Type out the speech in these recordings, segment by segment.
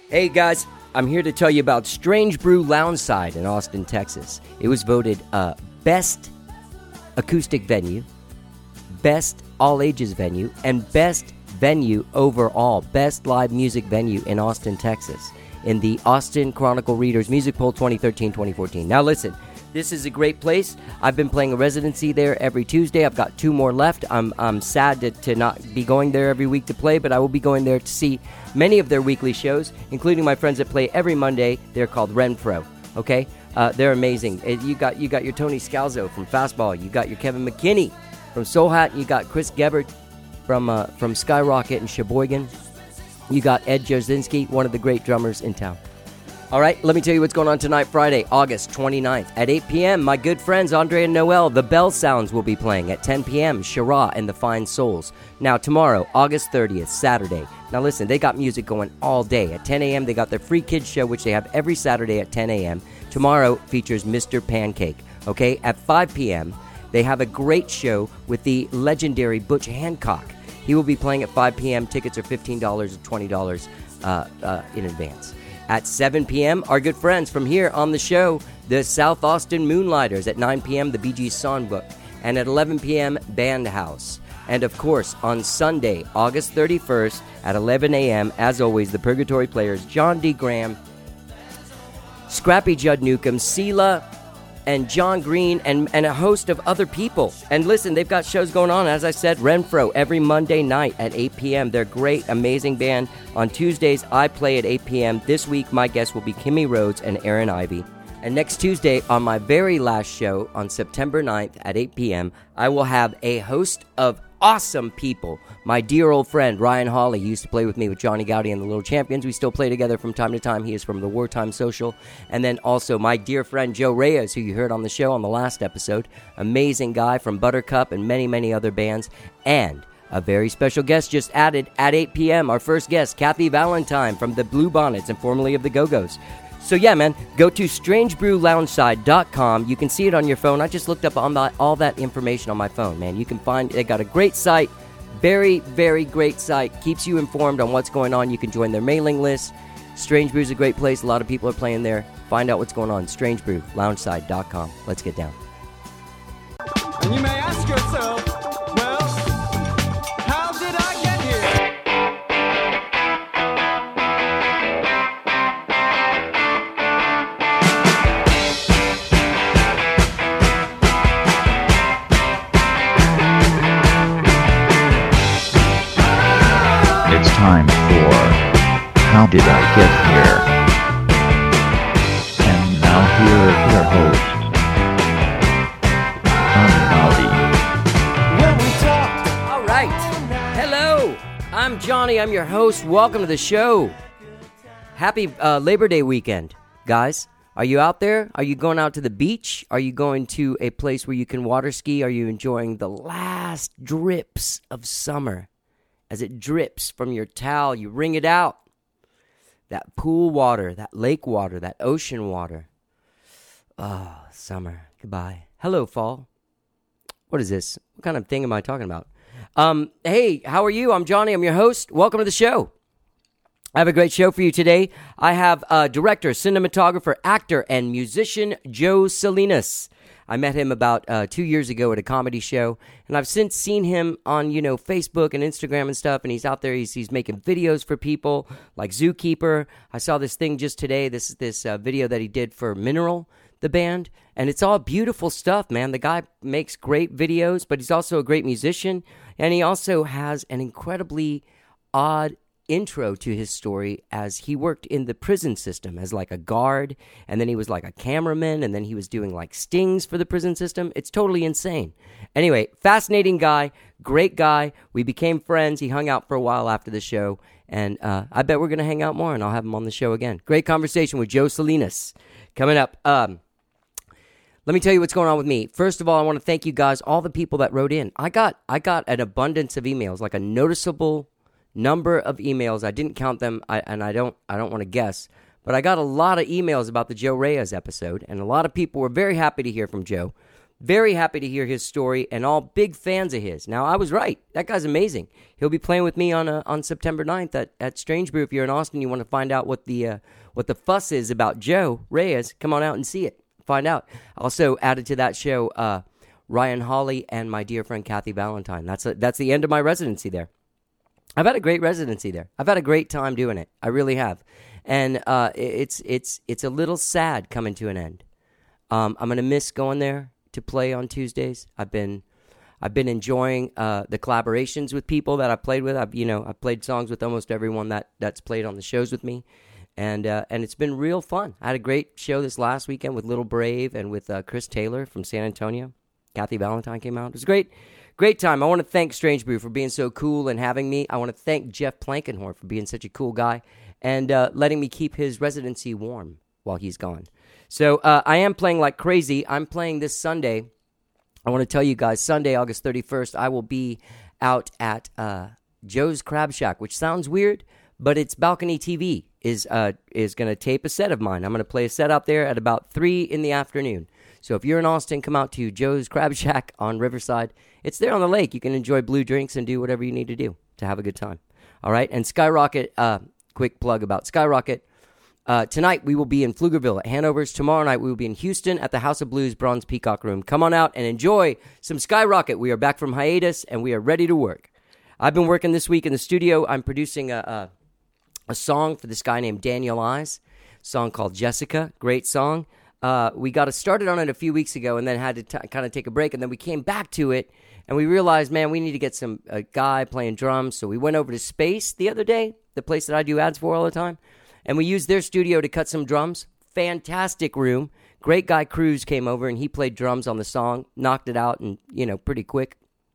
Hey guys, I'm here to tell you about Strange Brew Loungeside in Austin, Texas. It was voted best acoustic venue, best all-ages venue, and best venue overall, best live music venue in Austin, Texas, in the Austin Chronicle Readers Music Poll 2013-2014. Now listen, this is a great place. I've been playing a residency there every Tuesday. I've got 2 more left. I'm sad to not be going there every week to play, but I will be going there to see many of their weekly shows, including my friends that play every Monday. They're called Renfro, okay? They're amazing. You got your Tony Scalzo from Fastball. You got your Kevin McKinney from Soul Hat. You got Chris Gebert from Skyrocket and Sheboygan. You got Ed Jasinski, one of the great drummers in town. All right, let me tell you what's going on tonight, Friday, August 29th. At 8 p.m., my good friends Andre and Noel, the Bell Sounds, will be playing. At 10 p.m., Shara and the Fine Souls. Now, tomorrow, August 30th, Saturday. Now, listen, they got music going all day. At 10 a.m., they got their free kids show, which they have every Saturday at 10 a.m. Tomorrow features Mr. Pancake, okay? At 5 p.m., they have a great show with the legendary Butch Hancock. He will be playing at 5 p.m. Tickets are $15 or $20 in advance. At 7 p.m., our good friends from here on the show, the South Austin Moonlighters. At 9 p.m., the Bee Gees Songbook. And at 11 p.m., Band House. And, of course, on Sunday, August 31st, at 11 a.m., as always, the Purgatory Players, John D. Graham, Scrappy Judd Newcomb, Sela, and John Green, and a host of other people. And listen, they've got shows going on, as I said, Renfro, every Monday night at 8 p.m. They're great, amazing band. On Tuesdays, I play at 8 p.m. This week, my guests will be Kimmy Rhodes and Aaron Ivey. And next Tuesday, on my very last show, on September 9th at 8 p.m., I will have a host of awesome people. My dear old friend, Ryan Hawley, he used to play with me with Johnny Gowdy and the Little Champions. We still play together from time to time. He is from the Wartime Social. And then also my dear friend, Joe Reyes, who you heard on the show on the last episode. Amazing guy from Buttercup and many, many other bands. And a very special guest just added at 8 p.m., our first guest, Kathy Valentine from the Blue Bonnets and formerly of the Go-Go's. So yeah, man, go to strangebrewloungeside.com. You can see it on your phone. I just looked up all that information on my phone, man. You can find, they got a great site, very, very great site. Keeps you informed on what's going on. You can join their mailing list. Strange Brew's a great place. A lot of people are playing there. Find out what's going on. strangebrewloungeside.com. Let's get down. And you may ask yourself, well, how did I get here? It's time for How Did I Get Here? And now here is your host, All right. Hello. I'm Johnny. I'm your host. Welcome to the show. Happy Labor Day weekend, guys. Are you out there? Are you going out to the beach? Are you going to a place where you can water ski? Are you enjoying the last drips of summer? As it drips from your towel, you wring it out. That pool water, that lake water, that ocean water. Oh, summer. Goodbye. Hello, fall. What is this? What kind of thing am I talking about? Hey, how are you? I'm Johnny. I'm your host. Welcome to the show. I have a great show for you today. I have director, cinematographer, actor, and musician Joe Salinas. I met him about 2 years ago at a comedy show, and I've since seen him on, Facebook and Instagram and stuff, and he's out there, he's making videos for people, like Zookeeper. I saw this thing just today, this video that he did for Mineral, the band, and it's all beautiful stuff, man. The guy makes great videos, but he's also a great musician, and he also has an incredibly odd intro to his story, as he worked in the prison system as like a guard, and then he was like a cameraman, and then he was doing like stings for the prison system. It's totally insane. Anyway, fascinating guy, great guy. We became friends. He hung out for a while after the show, and I bet we're going to hang out more, and I'll have him on the show again. Great conversation with Joe Salinas coming up. Let me tell you what's going on with me. First of all, I want to thank you guys, all the people that wrote in. I got an abundance of emails, like a noticeable number of emails. I didn't count them, and I don't want to guess, but I got a lot of emails about the Joe Reyes episode, and a lot of people were very happy to hear from Joe. Very happy to hear his story, and all big fans of his. Now, I was right. That guy's amazing. He'll be playing with me on September 9th at Strange Brew. If you're in Austin, you want to find out what the fuss is about Joe Reyes, come on out and see it. Find out. Also added to that show, Ryan Hawley and my dear friend Kathy Valentine. That's the end of my residency there. I've had a great residency there. I've had a great time doing it. I really have. And it's a little sad coming to an end. I'm going to miss going there to play on Tuesdays. I've been enjoying the collaborations with people that I've played with. I've played songs with almost everyone that's played on the shows with me, and it's been real fun. I had a great show this last weekend with Little Brave and with Chris Taylor from San Antonio. Kathy Valentine came out. It was great time. I want to thank Strange Brew for being so cool and having me. I want to thank Jeff Plankenhorn for being such a cool guy and letting me keep his residency warm while he's gone. So I am playing like crazy. I'm playing this Sunday. I want to tell you guys, Sunday, August 31st, I will be out at Joe's Crab Shack, which sounds weird, but it's Balcony TV is going to tape a set of mine. I'm going to play a set out there at about 3 in the afternoon. So if you're in Austin, come out to Joe's Crab Shack on Riverside. It's there on the lake. You can enjoy blue drinks and do whatever you need to do to have a good time. All right? And Skyrocket, quick plug about Skyrocket. Tonight, we will be in Pflugerville at Hanover's. Tomorrow night, we will be in Houston at the House of Blues Bronze Peacock Room. Come on out and enjoy some Skyrocket. We are back from hiatus, and we are ready to work. I've been working this week in the studio. I'm producing a song for this guy named Daniel Eyes, a song called Jessica. Great song. We got started on it a few weeks ago and then had to kind of take a break, and then we came back to it, and we realized, man, we need to get a guy playing drums. So we went over to Space the other day, the place that I do ads for all the time. And we used their studio to cut some drums. Fantastic room. Great guy Cruz came over, and he played drums on the song. Knocked it out, and pretty quick.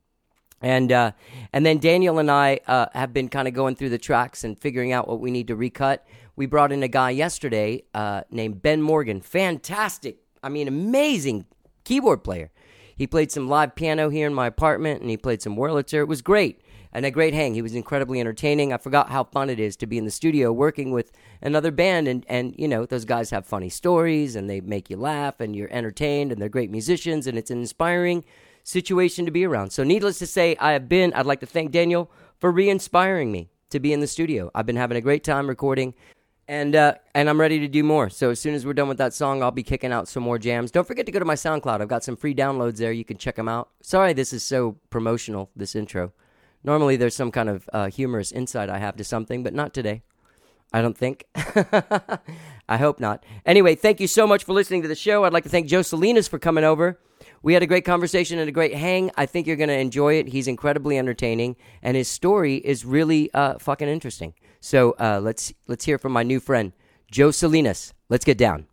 And then Daniel and I have been kind of going through the tracks and figuring out what we need to recut. We brought in a guy yesterday named Ben Morgan. Fantastic. Amazing keyboard player. He played some live piano here in my apartment, and he played some Wurlitzer. It was great. And a great hang. He was incredibly entertaining. I forgot how fun it is to be in the studio working with another band. And those guys have funny stories, and they make you laugh, and you're entertained, and they're great musicians, and it's an inspiring situation to be around. So needless to say, I'd like to thank Daniel for re-inspiring me to be in the studio. I've been having a great time recording, and I'm ready to do more. So as soon as we're done with that song, I'll be kicking out some more jams. Don't forget to go to my SoundCloud. I've got some free downloads there. You can check them out. Sorry this is so promotional, this intro. Normally, there's some kind of humorous insight I have to something, but not today. I don't think. I hope not. Anyway, thank you so much for listening to the show. I'd like to thank Joe Salinas for coming over. We had a great conversation and a great hang. I think you're going to enjoy it. He's incredibly entertaining, and his story is really fucking interesting. So let's hear from my new friend, Joe Salinas. Let's get down.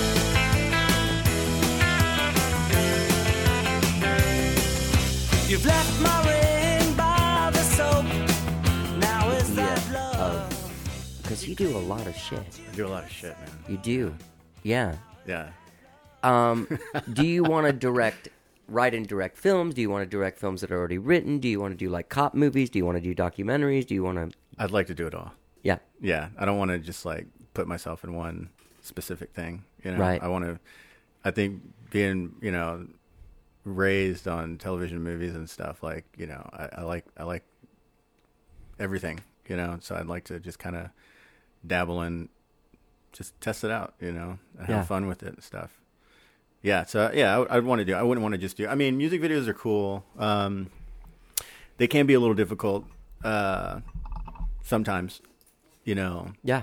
You've left my ring by the soap. Now is that love? Because you do a lot of shit. I do a lot of shit, man. You do. Yeah. Yeah. Do you want to write and direct films? Do you want to direct films that are already written? Do you want to do like cop movies? Do you want to do documentaries? Do you want to? I'd like to do it all. Yeah. Yeah. I don't want to just like put myself in one specific thing. Right. I think being, raised on television movies and stuff, like, I like everything, so I'd like to just kind of dabble in, just test it out, and have fun with it and stuff. Yeah. So yeah, I'd want to do, I wouldn't want to just do, music videos are cool. They can be a little difficult, sometimes, Yeah.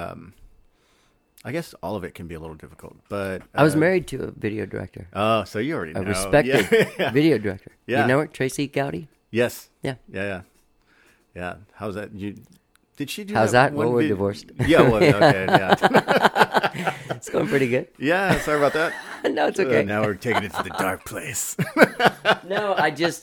I guess all of it can be a little difficult, but I was married to a video director. Oh, so you already know. A respected video director. Yeah. You know her, Tracy Gowdy? Yes. Yeah. Yeah. How's that? Did she do How's that? Well, we're divorced. Yeah, well, okay, yeah. It's going pretty good. Yeah, sorry about that. No, it's okay. Now we're taking it to the dark place. No,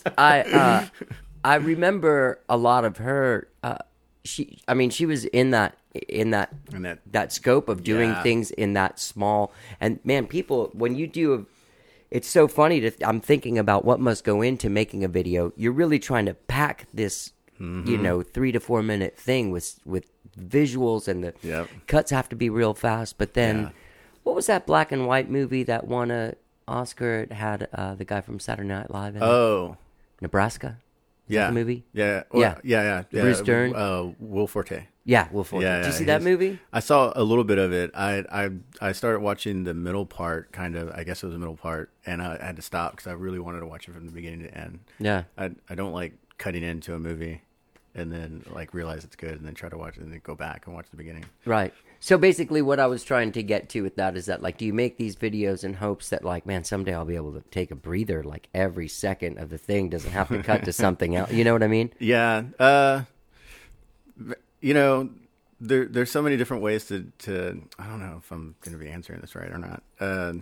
I remember a lot of her. She was in that scope of doing things in that small. And man, people, when you do, it's so funny I'm thinking about what must go into making a video. You're really trying to pack this, 3 to 4 minute thing with visuals, and the cuts have to be real fast. But then, what was that black and white movie that won a Oscar had the guy from Saturday Night Live in Nebraska. Is yeah, that the movie? yeah, yeah. Bruce Dern? Will Forte. Yeah, Will Forte. Yeah, Did you see that movie? I saw a little bit of it. I started watching the middle part, kind of. I guess it was the middle part, and I had to stop because I really wanted to watch it from the beginning to end. Yeah. I don't like cutting into a movie and then like realize it's good and then try to watch it and then go back and watch the beginning. Right. So basically what I was trying to get to with that is that, like, do you make these videos in hopes that, like, man, someday I'll be able to take a breather, like every second of the thing doesn't have to cut to something else. You know what I mean? Yeah. You know, there's so many different ways to I don't know if I'm going to be answering this right or not.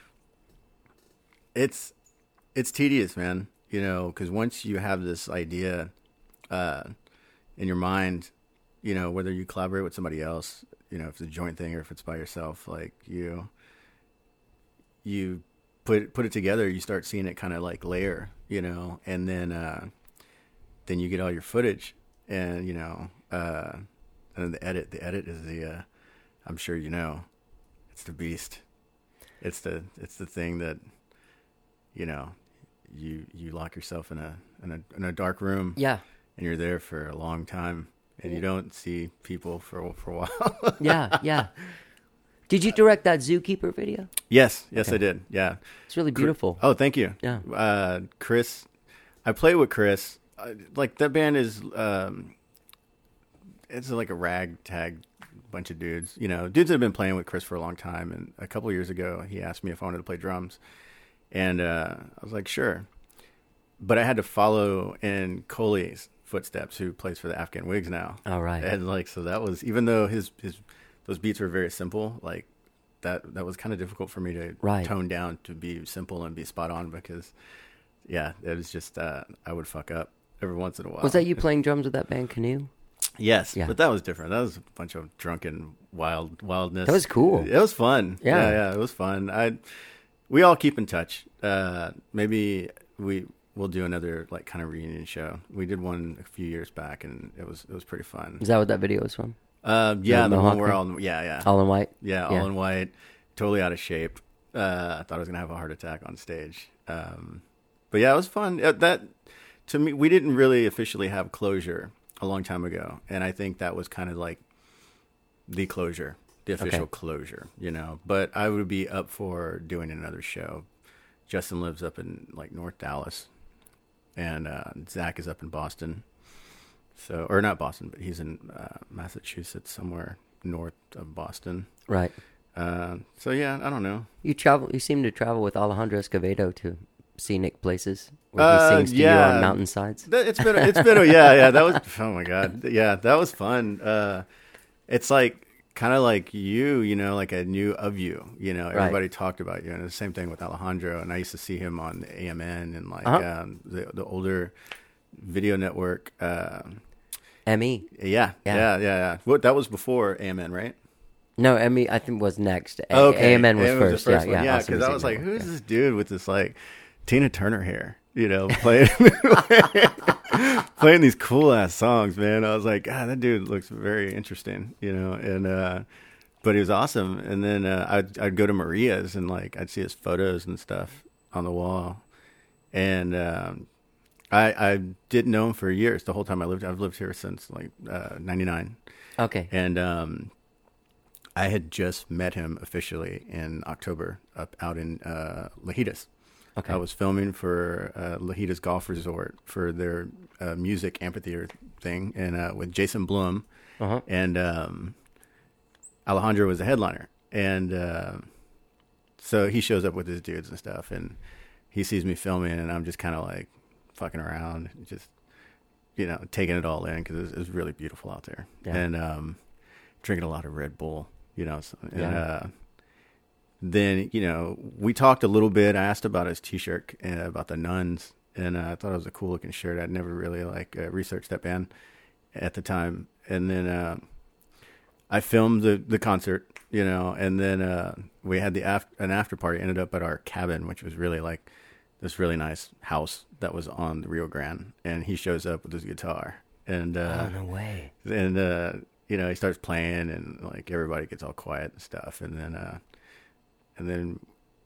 It's tedious, man, you know, because once you have this idea in your mind, you know, whether you collaborate with somebody else, you know, if it's a joint thing or if it's by yourself, like you put it together, you start seeing it kind of like layer, you know, and then you get all your footage and, you know, and then the edit is the, I'm sure, you know, it's the beast. It's the thing that, you know, you lock yourself in a dark room. Yeah. And you're there for a long time. And you don't see people for a while. Yeah. Did you direct that Zookeeper video? Yes, Okay. I did. Yeah, It's really beautiful. Oh, thank you. Yeah. Chris, I play with Chris. Like that band is, it's like a ragtag bunch of dudes. You know, dudes that have been playing with Chris for a long time. And a couple of years ago, he asked me if I wanted to play drums, and I was like, sure. But I had to follow in Coley's footsteps, who plays for the Afghan Wigs now. All right. And like, so that was, even though those beats were very simple, like that was kind of difficult for me to tone down to be simple and be spot on, because it was just, I would fuck up every once in a while. Was that you playing drums with that band Canoe? Yes. Yeah. But that was different. That was a bunch of drunken wildness. That was cool. It was fun. Yeah. It was fun. We all keep in touch. Maybe we'll do another like kind of reunion show. We did one a few years back, and it was pretty fun. Is that what that video was from? The one where all in white. Yeah, all in white, totally out of shape. I thought I was gonna have a heart attack on stage. But yeah, it was fun. That, to me, we didn't really officially have closure a long time ago, and I think that was kind of like the closure, the official closure, you know. But I would be up for doing another show. Justin lives up in like North Dallas, and Zach is up in Boston. So, or not Boston, but he's in Massachusetts, somewhere north of Boston. Right. So yeah, I don't know. You seem to travel with Alejandro Escovedo to scenic places where he sings to you on mountainsides. It's been yeah. That was, oh my God, yeah, that was fun. It's like kind of like you know, like I knew of you. You know, everybody talked about you, and the same thing with Alejandro. And I used to see him on the AMN and like the older video network. ME. Yeah. What, that was before AMN, right? No, ME I think was next. Okay. AMN was first. The first one. Yeah, Awesome because I Music was like, Network, who's this dude with this like Tina Turner hair? You know, playing these cool ass songs, man. I was like, God, that dude looks very interesting, you know. And but he was awesome. And then I'd go to Maria's and like I'd see his photos and stuff on the wall. And I didn't know him for years. The whole time I've lived here since like 99. Okay. And I had just met him officially in October out in Lajitas. Okay. I was filming for Lajitas Golf Resort for their music amphitheater thing, and with Jason Blum, and Alejandro was the headliner, and so he shows up with his dudes and stuff, and he sees me filming, and I'm just kind of like fucking around, just, you know, taking it all in, because it was really beautiful out there, and drinking a lot of Red Bull, you know, and then, you know, we talked a little bit. I asked about his T-shirt and about the Nuns, and I thought it was a cool looking shirt. I'd never really researched that band at the time, and then I filmed the concert, you know, and then we had an after party. Ended up at our cabin, which was really like this really nice house that was on the Rio Grande, and he shows up with his guitar, and oh, no way, and you know, he starts playing, and like everybody gets all quiet and stuff, and then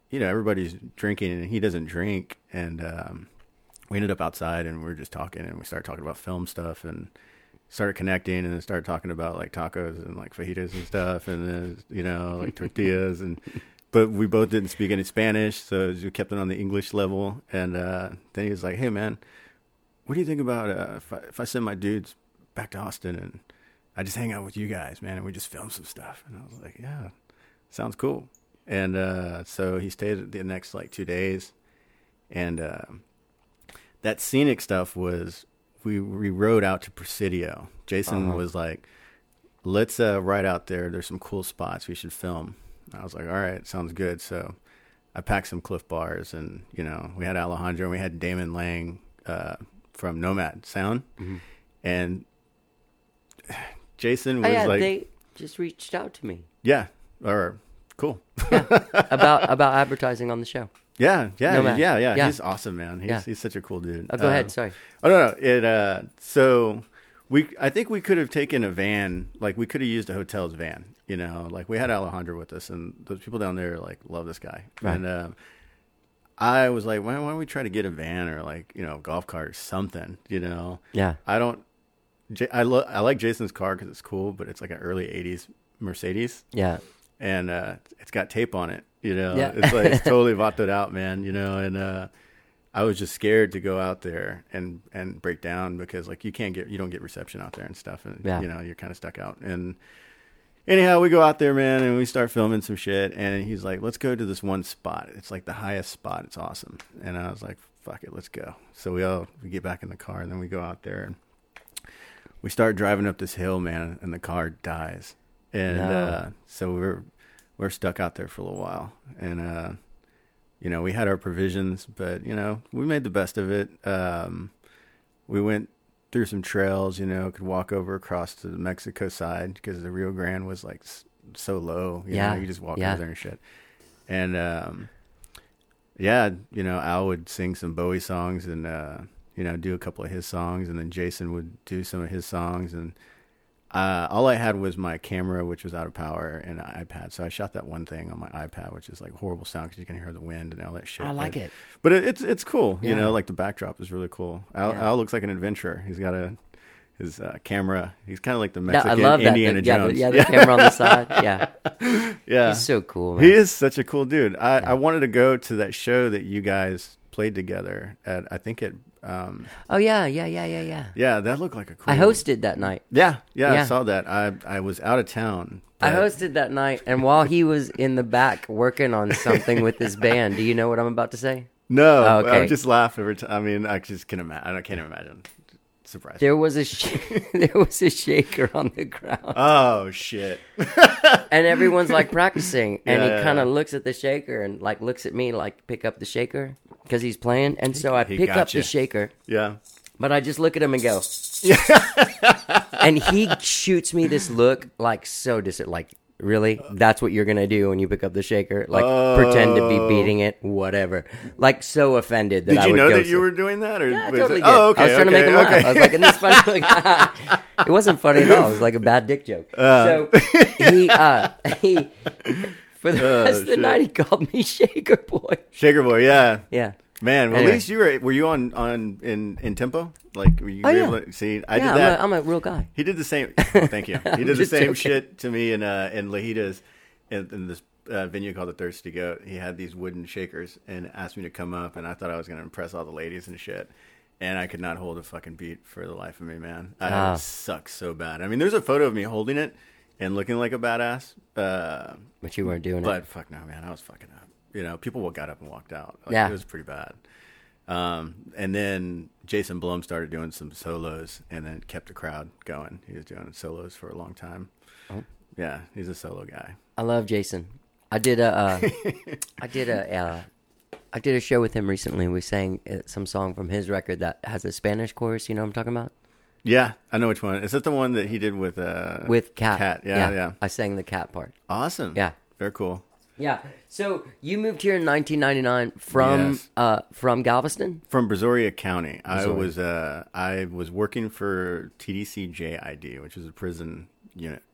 everybody's drinking and he doesn't drink. And we ended up outside and we were just talking and we started talking about film stuff and started connecting and then started talking about like tacos and like fajitas and stuff and then, like tortillas. But we both didn't speak any Spanish, so we kept it on the English level. And then he was like, hey, man, what do you think about if I send my dudes back to Austin and I just hang out with you guys, man, and we just film some stuff? And I was like, yeah, sounds cool. And so he stayed the next like 2 days. And that scenic stuff was, we rode out to Presidio. Jason was like, let's ride out there. There's some cool spots we should film. I was like, all right, sounds good. So I packed some Cliff Bars and, we had Alejandro and we had Damon Lang from Nomad Sound. Mm-hmm. And Jason was like... they just reached out to me. Yeah. Or cool. Yeah. About advertising on the show. Yeah. Nomad. Yeah. He's awesome, man. He's such a cool dude. Oh, go ahead. Sorry. Oh, no. So I think we could have taken a van, like we could have used a hotel's van, like we had Alejandro with us and those people down there like love this guy. Right. And I was like, why don't we try to get a van or like, a golf cart or something, Yeah. I like Jason's car because it's cool, but it's like an early 80s Mercedes. Yeah. And it's got tape on it, Yeah. It's like it's totally vatoed out, man, and I was just scared to go out there and break down because like you don't get reception out there and stuff, and you're kind of stuck out. And anyhow, we go out there, man, and we start filming some shit, and he's like, let's go to this one spot. It's like the highest spot. It's awesome. And I was like, fuck it, let's go. So we get back in the car and then we go out there and we start driving up this hill, man, and the car dies. And so we're stuck out there for a little while. And we had our provisions, but we made the best of it. We went through some trails, could walk over across to the Mexico side because the Rio Grande was like so low. You know, you just walk over there and shit. And Al would sing some Bowie songs and do a couple of his songs, and then Jason would do some of his songs. And all I had was my camera, which was out of power, and an iPad. So I shot that one thing on my iPad, which is like horrible sound because you can hear the wind and all that shit. I like it. But it's cool. Like the backdrop is really cool. Al looks like an adventurer. He's got his camera. He's kind of like the Mexican Indiana Jones. The camera on the side. Yeah. Yeah. He's so cool, man. He is such a cool dude. I wanted to go to that show that you guys played together at, I think at... oh, yeah. Yeah, that looked like a cool... I hosted that night. Yeah, I saw that. I was out of town. I hosted that night, and while he was in the back working on something with his band, do you know what I'm about to say? No, okay. I would just laugh every time. I mean, I just can't imagine. I can't imagine. Surprise. There was a shaker on the ground. Oh shit! And everyone's like practicing, and he kind of yeah. looks at the shaker and like looks at me like pick up the shaker because he's playing, and so I pick up the shaker. Yeah. But I just look at him and go, and he shoots me this look like so like, really? That's what you're going to do when you pick up the shaker? Like, pretend to be beating it? Whatever. Like, so offended that I would go. Did you know that you were doing that? Or yeah, I totally did. Oh, okay. I was trying to make him laugh. I was like, isn't this funny? Like, it wasn't funny at all. It was like a bad dick joke. So, he for the rest of the night, he called me Shaker Boy. Shaker Boy, yeah. Yeah. Man, well, Anyway. at least were you in tempo? Like, were you able to see? I did Yeah, that. I'm a real guy. He did the same. Thank you. He did the just same joking. shit to me in Lajitas, in this venue called the Thirsty Goat. He had these wooden shakers and asked me to come up, and I thought I was going to impress all the ladies and shit. And I could not hold a fucking beat for the life of me, man. I sucked so bad. I mean, there's a photo of me holding it and looking like a badass. But you weren't doing it. But fuck no, man, I was fucking up. People got up and walked out. Like, Yeah. It was pretty bad. And then Jason Blum started doing some solos and then kept the crowd going. He was doing solos for a long time. Oh. Yeah, he's a solo guy. I love Jason. I did a show with him recently. We sang some song from his record that has a Spanish chorus. You know what I'm talking about? Yeah, I know which one. Is that the one that he did with Cat? Cat, yeah. I sang the Cat part. Awesome. Yeah. Very cool. Yeah. So you moved here in 1999 from Galveston? From Brazoria County. Brazoria. I was working for TDC JID, which is a prison unit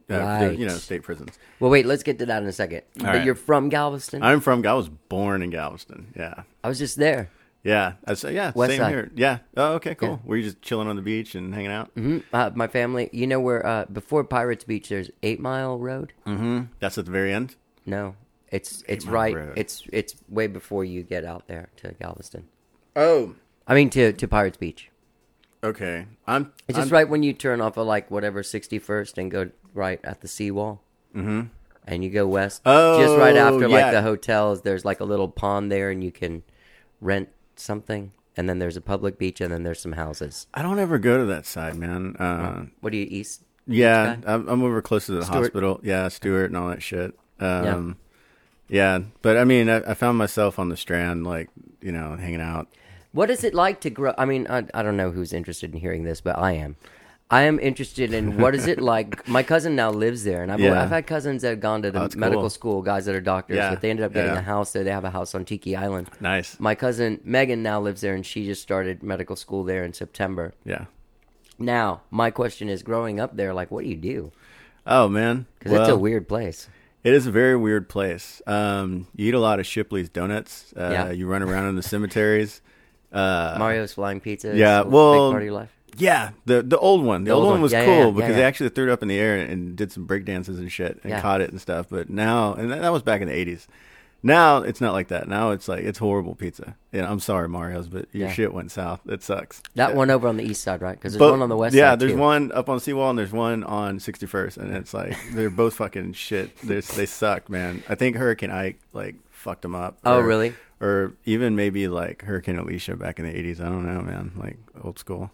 Right. State prisons. Well, wait, let's get to that in a second. But right. you're from Galveston? I was born in Galveston. Yeah. I was just there. Yeah. West Same side. here. Yeah. Oh, okay, cool. Yeah. Were you just chilling on the beach and hanging out? My family, you know where, before Pirates Beach, there's 8 Mile Road? That's at the very end? No. It's 8 Mile right, Road. it's way before you get out there to Galveston. Oh. I mean, to Pirates Beach. Okay. It's just right when you turn off of, like, whatever, 61st and go right at the seawall. Mm-hmm. And you go west. Oh, just right after, yeah. like, the hotels, there's, like, a little pond there, and you can rent something. And then there's a public beach, and then there's some houses. I don't ever go to that side, man. What are you, east? Yeah, guy? I'm over close to the Stewart? hospital. Yeah, Stewart and all that shit. Yeah. Yeah, but I mean, I found myself on the Strand, like, hanging out. What is it like to grow? I mean, I don't know who's interested in hearing this, but I am. I am interested in what is it like. My cousin now lives there, and I've had cousins that have gone to the that's medical cool. school, guys that are doctors, Yeah, but they ended up getting yeah. a house there. They have a house on Tiki Island. Nice. My cousin Megan now lives there, and she just started medical school there in September. Yeah. Now, my question is, growing up there, like, what do you do? Oh, man. Because it's a weird place. It is a very weird place. You eat a lot of Shipley's donuts. Yeah. You run around in the cemeteries. Mario's Flying Pizza. yeah, is a well, big part of your life. Yeah, the old one. The old one was Yeah, cool yeah, because yeah. they actually threw it up in the air and did some break dances and shit and Yeah. caught it and stuff. But now, and that was back in the 80s. Now it's not like that. Now it's like, it's horrible pizza. Yeah, I'm sorry, Mario's, but your Yeah. shit went south. It sucks. That Yeah. one over on the east side, right? Because there's But- one on the west yeah, side, there's too. one up on Seawall and there's one on 61st, and it's like they're both fucking shit. They suck, man. I think Hurricane Ike like fucked them up. Oh, really? Or even maybe like Hurricane Alicia back in the 80s. I don't know, man. Like old school.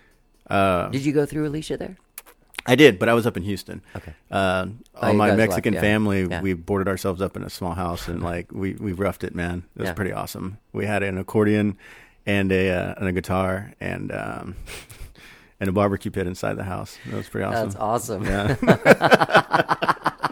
Did you go through Alicia there? I did, but I was up in Houston. Okay. All you my guys Mexican left, yeah. family, Yeah. we boarded ourselves up in a small house and like we roughed it, man. It was Yeah. pretty awesome. We had an accordion and a guitar and a barbecue pit inside the house. That was pretty awesome. That's awesome. Yeah.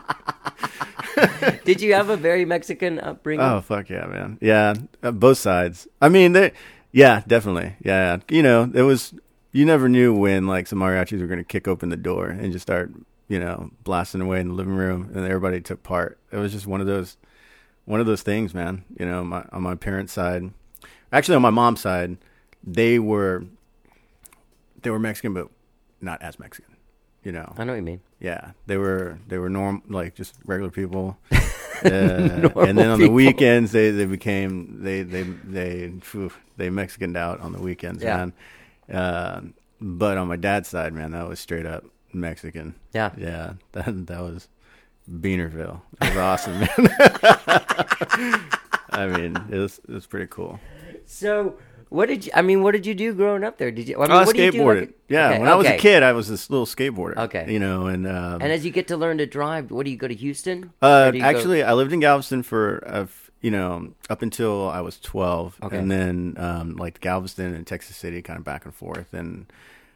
Did you have a very Mexican upbringing? Oh fuck yeah, man. Yeah, both sides. I mean, yeah, definitely. Yeah, it was. You never knew when like some mariachis were going to kick open the door and just start, blasting away in the living room, and everybody took part. It was just one of those things, man. On my parents' side, actually on my mom's side, they were Mexican, but not as Mexican. I know what you mean. Yeah, they were normal, like just regular people. And then on the people. weekends, they became they Mexicaned out on the weekends, Yeah. man. But on my dad's side, man, that was straight up Mexican. Yeah. Yeah, that was Beanerville. It was awesome, man. I mean, it was pretty cool. So, what did you do growing up there? Did you? I mean, I what did you do, skateboarded. like- Yeah, Okay, when I was a okay. kid, I was this little skateboarder. Okay. and And as you get to learn to drive, what do you go to Houston? Or do you go- actually, I lived in Galveston for up until I was 12, Okay. and then like Galveston and Texas City, kind of back and forth, and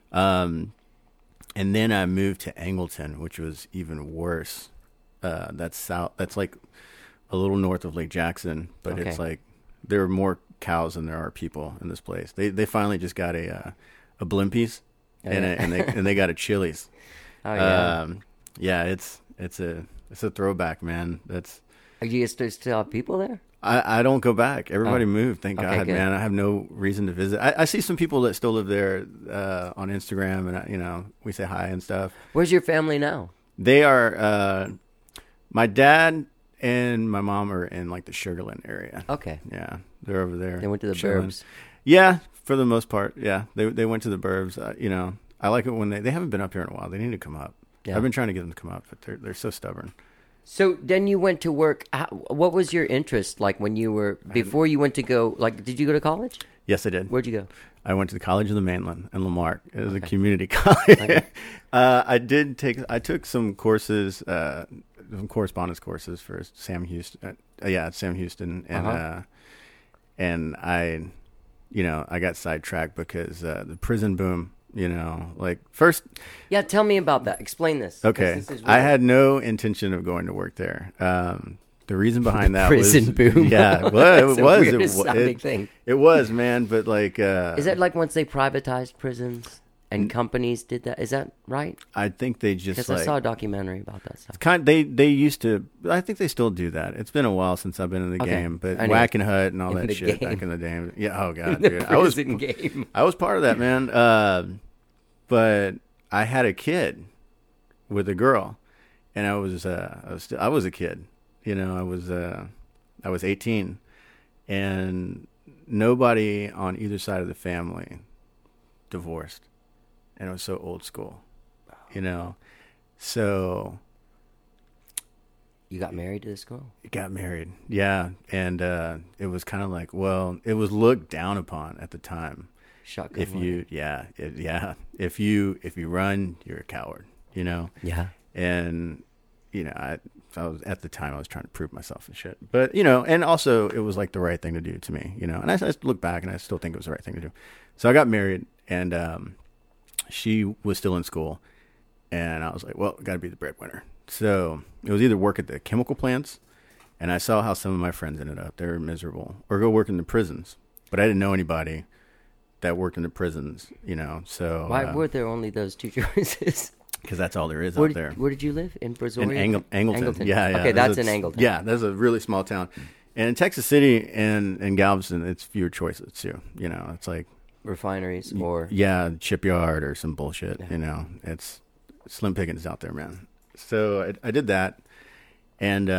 then I moved to Angleton, which was even worse. That's south. That's like a little north of Lake Jackson, but Okay. it's like there are more cows than there are people in this place. They finally just got a Blimpies, Oh, and yeah. they got a Chili's. Oh, yeah. Yeah, it's a throwback, man. Are you still have people there? I don't go back. Everybody moved, thank Okay, God, good. man. I have no reason to visit. I see some people that still live there on Instagram, and we say hi and stuff. Where's your family now? They are my dad and my mom are in like the Sugarland area. Okay. Yeah, they're over there. They went to the chilling. burbs. Yeah, for the most part. Yeah, they went to the burbs. I like it when they haven't been up here in a while. They need to come up. Yeah. I've been trying to get them to come up, but they're so stubborn. So then you went to work. What was your interest like when you were before you went to go? Like, did you go to college? Yes, I did. Where'd you go? I went to the College of the Mainland in Lamarck. It was a Okay. community college. I took some courses, some correspondence courses for Sam Houston. At Sam Houston, and Uh-huh. and I got sidetracked because the prison boom. Like first. Yeah, tell me about that. Explain this. 'cause Okay, this is I weird. had no intention of going to work there. The reason behind that Prison was boom. Yeah, well, That's it the was. weirdest sounding thing. It was, man. But like, Is that like once they privatized prisons? And companies did that. Is that right? I think they just Because I saw a documentary about that stuff. they used to. I think they still do that. It's been a while since I've been in the Okay. game, but Anyway. Whack and Hut and all In that the shit game. back in the day. Yeah. Oh god, The dude. prison game. I was part of that, man. But I had a kid with a girl, and I was a kid. You know, I was 18, and nobody on either side of the family divorced, and it was so old school. You know, so You got married to this girl? got married, yeah, and it was kind of like, well, it was looked down upon at the time. Shotgun. If you, if you run, you're a coward, you know. Yeah. And you know, I was at the time I was trying to prove myself and shit, but you know, and also it was like the right thing to do to me, you know. And I look back and I still think it was the right thing to do. So I got married, and she was still in school, and I was like, well, got to be the breadwinner. So it was either work at the chemical plants, and I saw how some of my friends ended up. They were miserable, or go work in the prisons. But I didn't know anybody that worked in the prisons, you know. So Why were there only those two choices? because that's all there is Where out there. Where did you live? In Brazoria? In Angleton. Yeah, yeah. Okay, that's There's in a- Angleton. Yeah, that's a really small town. And in Texas City and Galveston, it's fewer choices too. You know, it's like Refineries or... yeah, shipyard or some bullshit. You know, it's slim pickings out there, man. So I did that, and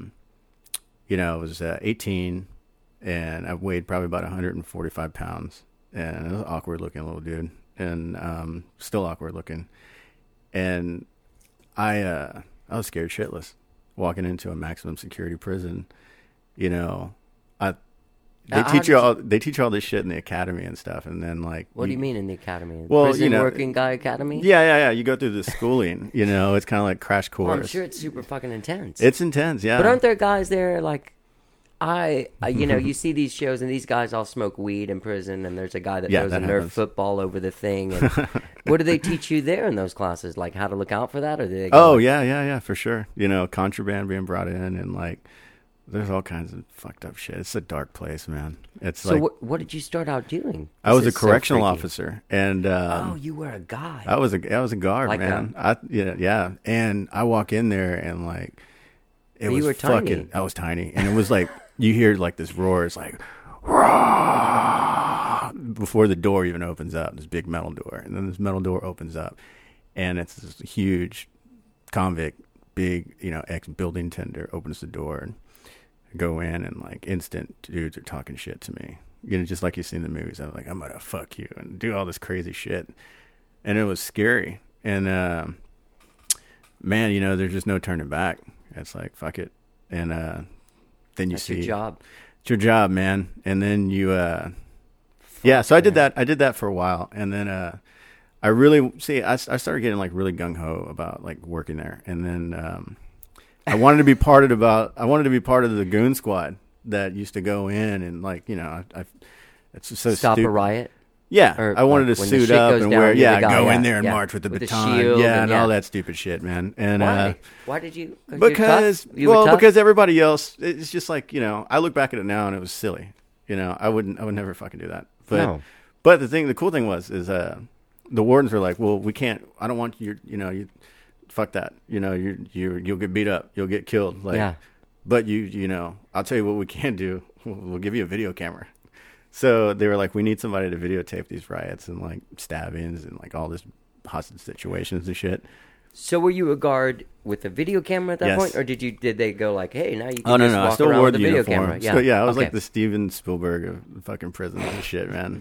you know, I was 18, and I weighed probably about 145 pounds, and I was an awkward looking little dude, and still awkward looking, and I was scared shitless walking into a maximum security prison. You know, they teach you all this shit in the academy and stuff, and then like What do you mean in the academy? Well, Prison you know- Working Guy Academy? Yeah. You go through the schooling. You know, it's kind of like crash course. Well, I'm sure it's super fucking intense. It's intense, yeah. But aren't there guys there like... you know, you see these shows and these guys all smoke weed in prison, and there's a guy that Yeah, throws that a Nerf happens. football over the thing. And what do they teach you there in those classes? Like how to look out for that, or do they? Oh yeah, for sure. You know, contraband being brought in, and like, there's all kinds of fucked up shit. It's a dark place, man. It's So like what did you start out doing? I was This a is so correctional freaky. officer, and Oh, you were a guy. I was a guard, Like man. Yeah, and I walk in there and like it But was you were fucking. tiny. I was tiny, and it was like you hear like this roar. It's like "Rah!" before the door even opens up. This big metal door, and then this metal door opens up, and it's this huge convict, big ex building tender opens the door and I go in, and like instant dudes are talking shit to me. You know, just like you see in the movies. I'm like, I'm gonna fuck you and do all this crazy shit, and it was scary. And man, there's just no turning back. It's like fuck it, and then you That's see your job. It's your job, man. And then you, yeah. So I did that. I did that for a while, and then I really I started getting like really gung ho about like working there, and then I wanted to be part of the goon squad that used to go in and like it's just so Stop stupid. a riot. Yeah, Or, I wanted like, to when the suit shit up goes and down, wear, you're the guy, go in yeah, there and yeah. march with the With the baton, shield and and all yeah. that stupid shit, man. And Why? Why did you? you're because tough? You were tough? because everybody else, it's just like I look back at it now and it was silly. I would never fucking do that. But No. but the cool thing was the wardens were like, well, we can't. I don't want you. You fuck that. You'll get beat up. You'll get killed. Like, Yeah. But I'll tell you what we can do. We'll give you a video camera. So they were like, we need somebody to videotape these riots and like stabbings and like all this hostage situations and shit. So were you a guard with a video camera at that Yes. point, or did they go like, hey, now you can Oh no, just I walk still around wore with a the video uniform. camera? So, yeah, I was Okay. like the Steven Spielberg of fucking prisons and shit, man.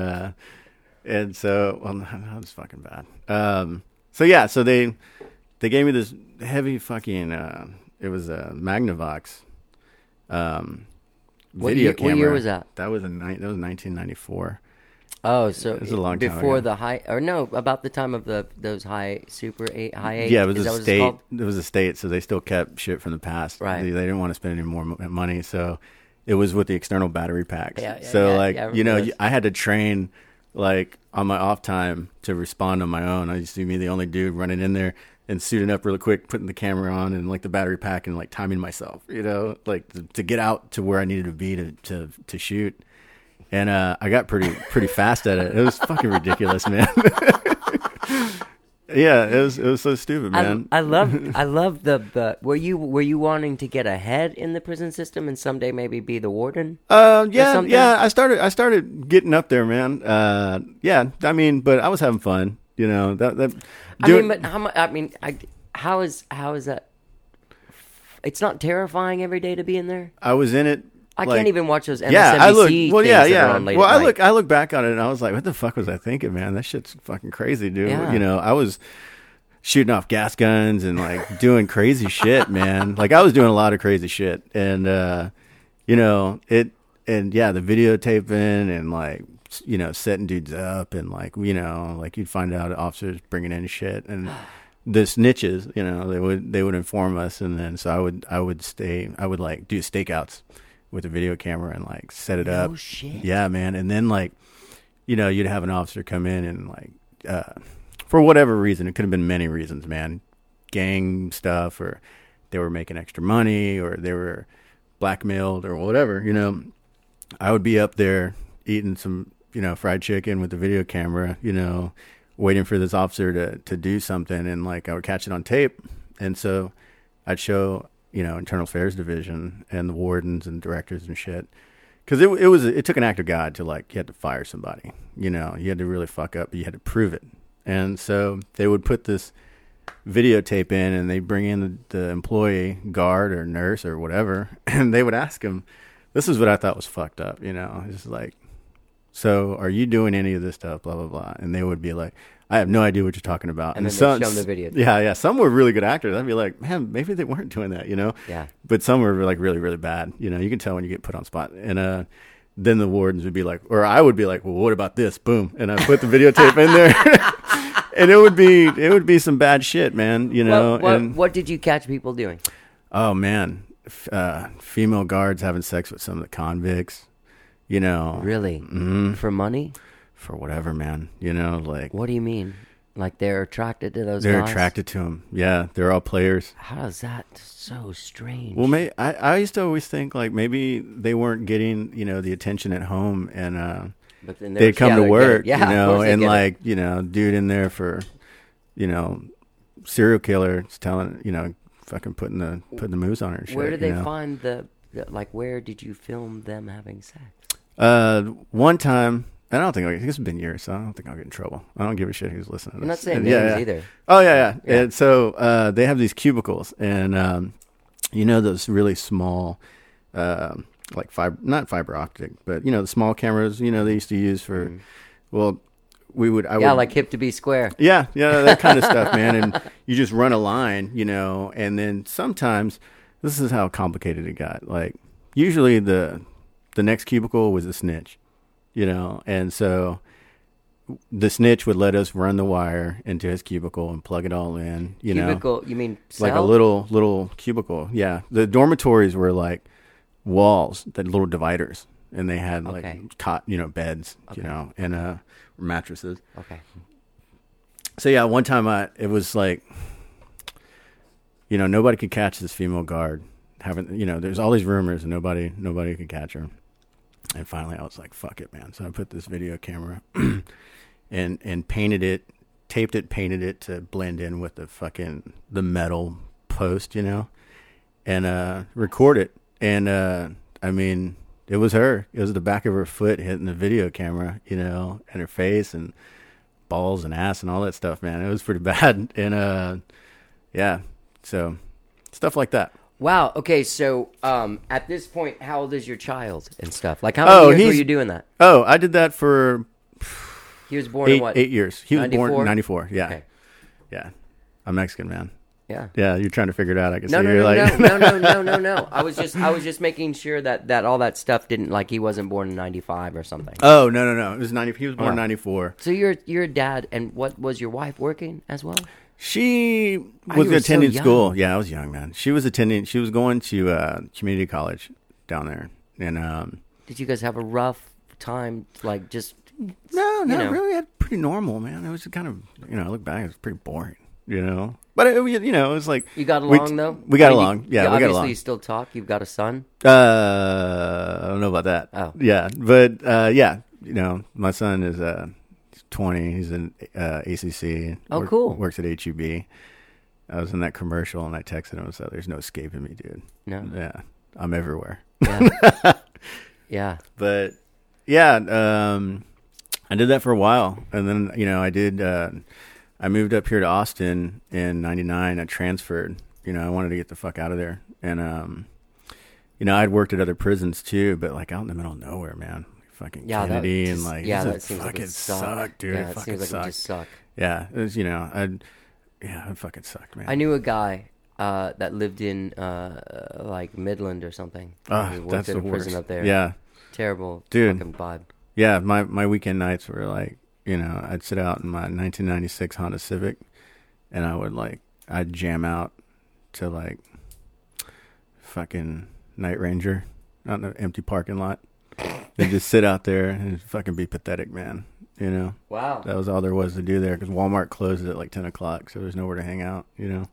And so, well, no, that was fucking bad. So they gave me this heavy fucking. It was a Magnavox. What Video year- camera. what year was that? That was 1994. Oh, so It was a long time before ago. the high, or no, about the time of those high high eight. Yeah, it was Is that a what it's state. called? It was a state, so they still kept shit from the past. Right. They didn't want to spend any more money, so it was with the external battery packs. Yeah, yeah, so yeah, like yeah, I remember those. I had to train like on my off time to respond on my own. I used to be the only dude running in there and suiting up really quick, putting the camera on and like the battery pack and like timing myself. Like to get out to where I needed to be to shoot. And I got pretty fast at it. It was fucking ridiculous, man. Yeah, it was so stupid, man. I love the. Were you wanting to get ahead in the prison system and someday maybe be the warden? something? Yeah. I started getting up there, man. Yeah. I mean, but I was having fun. You know how is that? It's not terrifying every day to be in there. I was in it. I can't even watch those MSNBC I look. Well, things that are on late at night. I look back on it and I was like, what the fuck was I thinking, man? That shit's fucking crazy, dude. Yeah. You know, I was shooting off gas guns and like doing crazy shit, man. Like I was doing a lot of crazy shit, and you know it, and yeah, the videotaping and like setting dudes up, and like like you'd find out officers bringing in shit and. The snitches, they would inform us, and then so I would like do stakeouts with a video camera and like set it up. Oh shit! Yeah, man. And then like, you'd have an officer come in and like, for whatever reason, it could have been many reasons, man, gang stuff, or they were making extra money, or they were blackmailed, or whatever. I would be up there eating some fried chicken with the video camera, waiting for this officer to do something, and like I would catch it on tape, and so I'd show internal affairs division and the wardens and directors and shit, because it took an act of God to like you had to fire somebody, you had to really fuck up, but you had to prove it, and so they would put this videotape in, and they bring in the employee, guard or nurse or whatever, and they would ask him, this is what I thought was fucked up, it's like, so are you doing any of this stuff, blah, blah, blah. And they would be like, I have no idea what you're talking about. And then they'd show them the video. Yeah. Some were really good actors. I'd be like, man, maybe they weren't doing that, Yeah. But some were like really, really bad. You can tell when you get put on spot. And then the wardens would be like, or I would be like, well, what about this? Boom. And I put the videotape in there. And it would be some bad shit, man, What did you catch people doing? Oh, man. Female guards having sex with some of the convicts. Really? Mm-hmm. For money? For whatever, man. Like... What do you mean? Like they're attracted to those They're guys? attracted to them. Yeah, they're all players. How is that so strange? Well, I used to always think, like, maybe they weren't getting, the attention at home, and but then they'd come to work, and, like, it. dude in there for, serial killer telling, fucking putting the moves on her and shit. Where did they find where did you film them having sex? One time, I don't think it's been years, so I don't think I'll get in trouble. I don't give a shit who's listening. You're not saying names either. Oh yeah. And so they have these cubicles, and those really small, like not fiber optic, but the small cameras, they used to use for. Well, like hip to be square. Yeah, that kind of stuff, man. And you just run a line, and then sometimes this is how complicated it got. Like usually the next cubicle was a snitch, and so the snitch would let us run the wire into his cubicle and plug it all in, Cubicle, you mean cell? Like a little cubicle. Yeah. The dormitories were like walls, that little dividers, and they had like cot, beds, and mattresses. Okay. So yeah, one time it was like, nobody could catch this female guard. There's all these rumors and nobody could catch her. And finally I was like, fuck it, man. So I put this video camera and painted it, taped it, painted it to blend in with the metal post, and record it. And I mean, it was her. It was the back of her foot hitting the video camera, and her face and balls and ass and all that stuff, man. It was pretty bad. And yeah, so stuff like that. Wow. Okay. So, at this point, how old is your child and stuff? Like, how many years were you doing that? Oh, I did that for. He was born in what? 8 years. He was 94? born in 94. Yeah. Okay. Yeah. I'm Mexican, man. Yeah. Yeah. You're trying to figure it out. I can see No. you're like. No. I was just making sure that all that stuff didn't, like, he wasn't born in 95 or something. Oh, no. It was 90. He was born in 94. So you're a dad, and what was your wife working as well? She was attending school. Yeah, I was young, man. She was going to community college down there. And did you guys have a rough time, like just No, really. Had pretty normal, man. It was kind of, I look back, it was pretty boring, But it was like you got along though. We got along. Yeah, we got along. Obviously, you still talk. You've got a son. I don't know about that. Oh, yeah, but yeah, my son is 20. He's in ACC. Oh, cool. Works at HEB. I was in that commercial, and I texted him and said, "There's no escaping me, dude. No. Yeah, I'm everywhere." Yeah. Yeah. But yeah, I did that for a while, and then I did. I moved up here to Austin in '99. I transferred. I wanted to get the fuck out of there, and I'd worked at other prisons too, but like out in the middle of nowhere, man. Fucking Kennedy and like that it seems like fucking it sucked. sucked, dude. Yeah, it it fucking seems like sucked. it just sucked. Yeah, it was. It fucking sucked, man. I knew a guy that lived in like Midland or something. He worked That's at the a prison worst. up there. Yeah, Terrible Dude. fucking vibe. yeah. My weekend nights were like, I'd sit out in my 1996 Honda Civic, and I'd jam out to like fucking Night Ranger out in an empty parking lot, and just sit out there and fucking be pathetic, man. Wow. That was all there was to do there because Walmart closed at like 10 o'clock, so there's nowhere to hang out,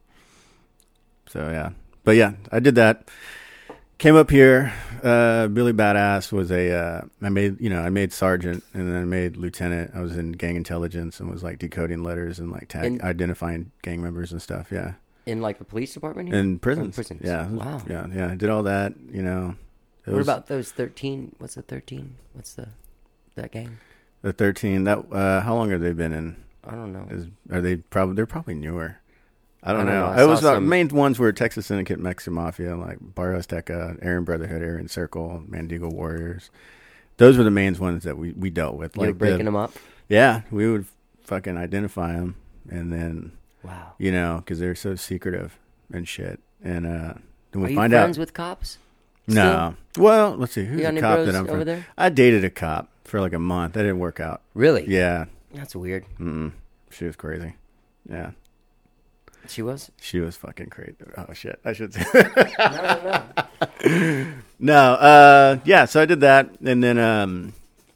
So, yeah. But, yeah, I did that. Came up here. Billy Badass was I made sergeant, and then I made lieutenant. I was in gang intelligence and was, like, decoding letters and, like, identifying gang members and stuff, yeah. In like the police department here? In prisons. Oh, prisons. Yeah. Wow. Yeah, I did all that, What about those 13? What's the 13? What's that gang? The 13, how long have they been in? I don't know. They're probably newer. I don't I don't know. know. I It was saw the main ones were Texas Syndicate, Mexican Mafia, like Barrio Azteca, Aryan Brotherhood, Aryan Circle, Mandingo Warriors. Those were the main ones that we dealt with. You were breaking them up? Yeah, we would fucking identify them, and then Wow. because they're so secretive and shit. And then we Are you find friends out. with cops? No. Well, let's see. Who's You got the any cop bros that I'm over from? there? I dated a cop for like a month. That didn't work out. Really? Yeah. That's weird. She was crazy. Yeah. She was? She was fucking crazy. Oh shit! I should say. No. No. Yeah. So I did that, and then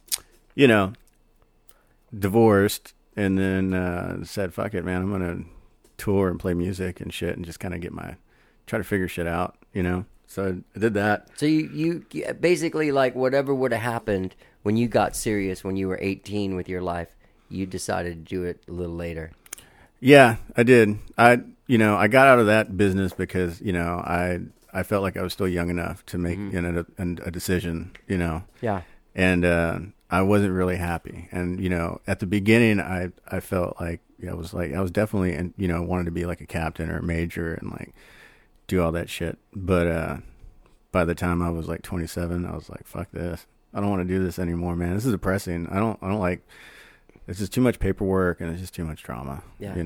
divorced, and then said, "Fuck it, man. I'm gonna tour and play music and shit, and just kind of try to figure shit out." So I did that. So you basically, like, whatever would have happened when you got serious when you were 18 with your life, you decided to do it a little later. Yeah, I did. I got out of that business because I felt like I was still young enough to make a decision. Yeah. And I wasn't really happy. And at the beginning, I felt like I was definitely wanted to be like a captain or a major and like do all that shit. But by the time I was like 27, I was like, fuck this. I don't want to do this anymore, man. This is depressing. I don't like. It's just too much paperwork and it's just too much drama. Yeah.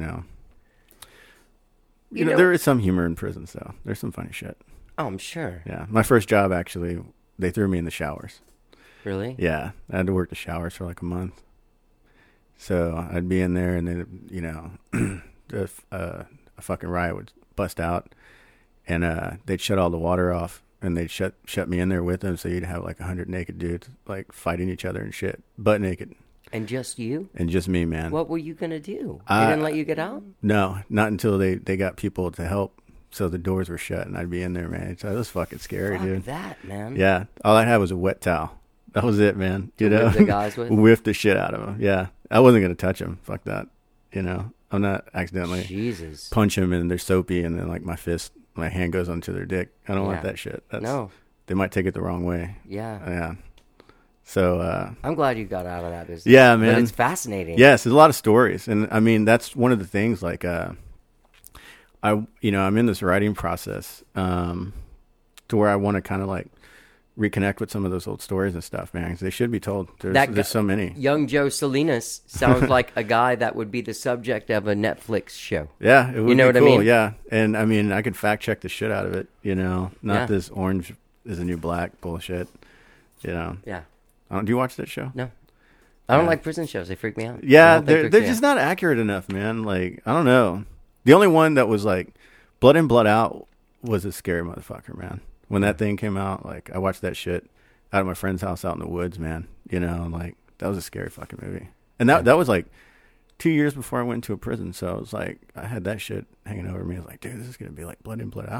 There is some humor in prisons though. There's some funny shit. Oh, I'm sure. Yeah. My first job actually, they threw me in the showers. Really? Yeah. I had to work the showers for like a month. So I'd be in there and then, a fucking riot would bust out and they'd shut all the water off and they'd shut me in there with them. So you'd have like 100 naked dudes like fighting each other and shit, butt naked. And just you? And just me, man. What were you going to do? They didn't let you get out? No, not until they got people to help. So the doors were shut and I'd be in there, man. So it was fucking scary, Fuck dude. that, man. Yeah. All I had was a wet towel. That was it, man. To whip the guys with? Whiff the shit out of them. Yeah. I wasn't going to touch them. Fuck that. I'm not accidentally Jesus. punch them and they're soapy and then like my hand goes onto their dick. I don't want that shit. No. They might take it the wrong way. Yeah. Yeah. So, I'm glad you got out of that business. Yeah, man. But it's fascinating. Yes, there's a lot of stories. And I mean, that's one of the things like, I'm in this writing process, to where I want to kind of like reconnect with some of those old stories and stuff, man. 'Cause they should be told. There's so many. Young Joe Salinas sounds like a guy that would be the subject of a Netflix show. Yeah, it would know be what I cool. mean? Yeah, and I mean, I could fact check the shit out of it. Not Yeah. this orange is the new black bullshit. Yeah. Do you watch that show? No. I don't like prison shows. They freak me out. Yeah, The whole thing they're freaks me just out. not accurate enough, man. Like, I don't know. The only one that was like Blood In, Blood Out was a scary motherfucker, man. When that thing came out, like, I watched that shit out of my friend's house out in the woods, man. Like, that was a scary fucking movie. And that was like 2 years before I went into a prison. So I was like, I had that shit hanging over me. I was like, dude, this is going to be like Blood In, Blood Out.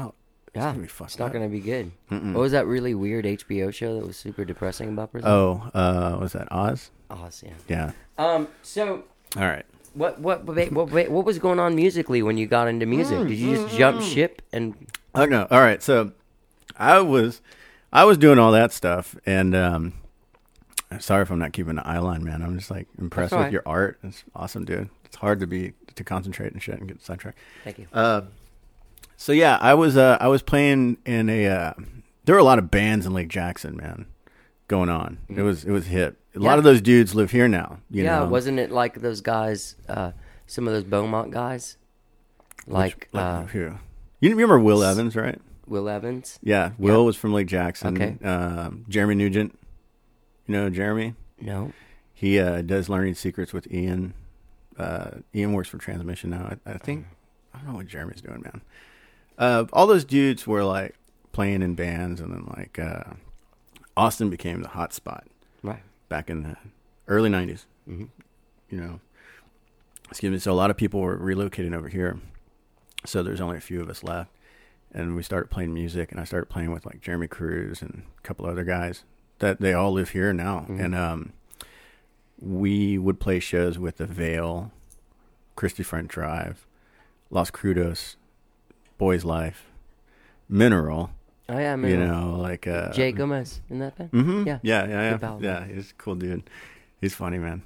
Yeah, gonna be fucked it's not up. going to be good. What was that really weird HBO show that was super depressing about prison? Oh, was that Oz? Oz, yeah. Yeah. So All right. what was going on musically when you got into music? Did you just jump ship and? Oh no. All right. So I was doing all that stuff, and sorry if I'm not keeping an eye line, man. I'm just like impressed That's all with right. your art. It's awesome, dude. It's hard to concentrate and shit and get sidetracked. Thank you. So yeah, I was playing in a. There were a lot of bands in Lake Jackson, man, going on. It was hip. A lot of those dudes live here now. You know? Wasn't it like those guys? Some of those Beaumont guys, like who? You remember Will Evans, right? Will Evans. Yeah, Will was from Lake Jackson. Okay. Jeremy Nugent. You know Jeremy? No. He does Learning Secrets with Ian. Ian works for Transmission now. I think I don't know what Jeremy's doing, man. All those dudes were like playing in bands, and then like Austin became the hot spot Right. back in the early '90s. Mm-hmm. You know, excuse me. So a lot of people were relocating over here, so there's only a few of us left, and we started playing music, and I started playing with like Jeremy Cruz and a couple other guys that they all live here now, and we would play shows with the Veil, Christie Front Drive, Los Crudos, Boys Life, Mineral. Oh yeah, You know, like Jay Gomez in that band. Mm-hmm. Yeah. Yeah. Good ballad. Yeah, he's a cool dude. He's funny, man.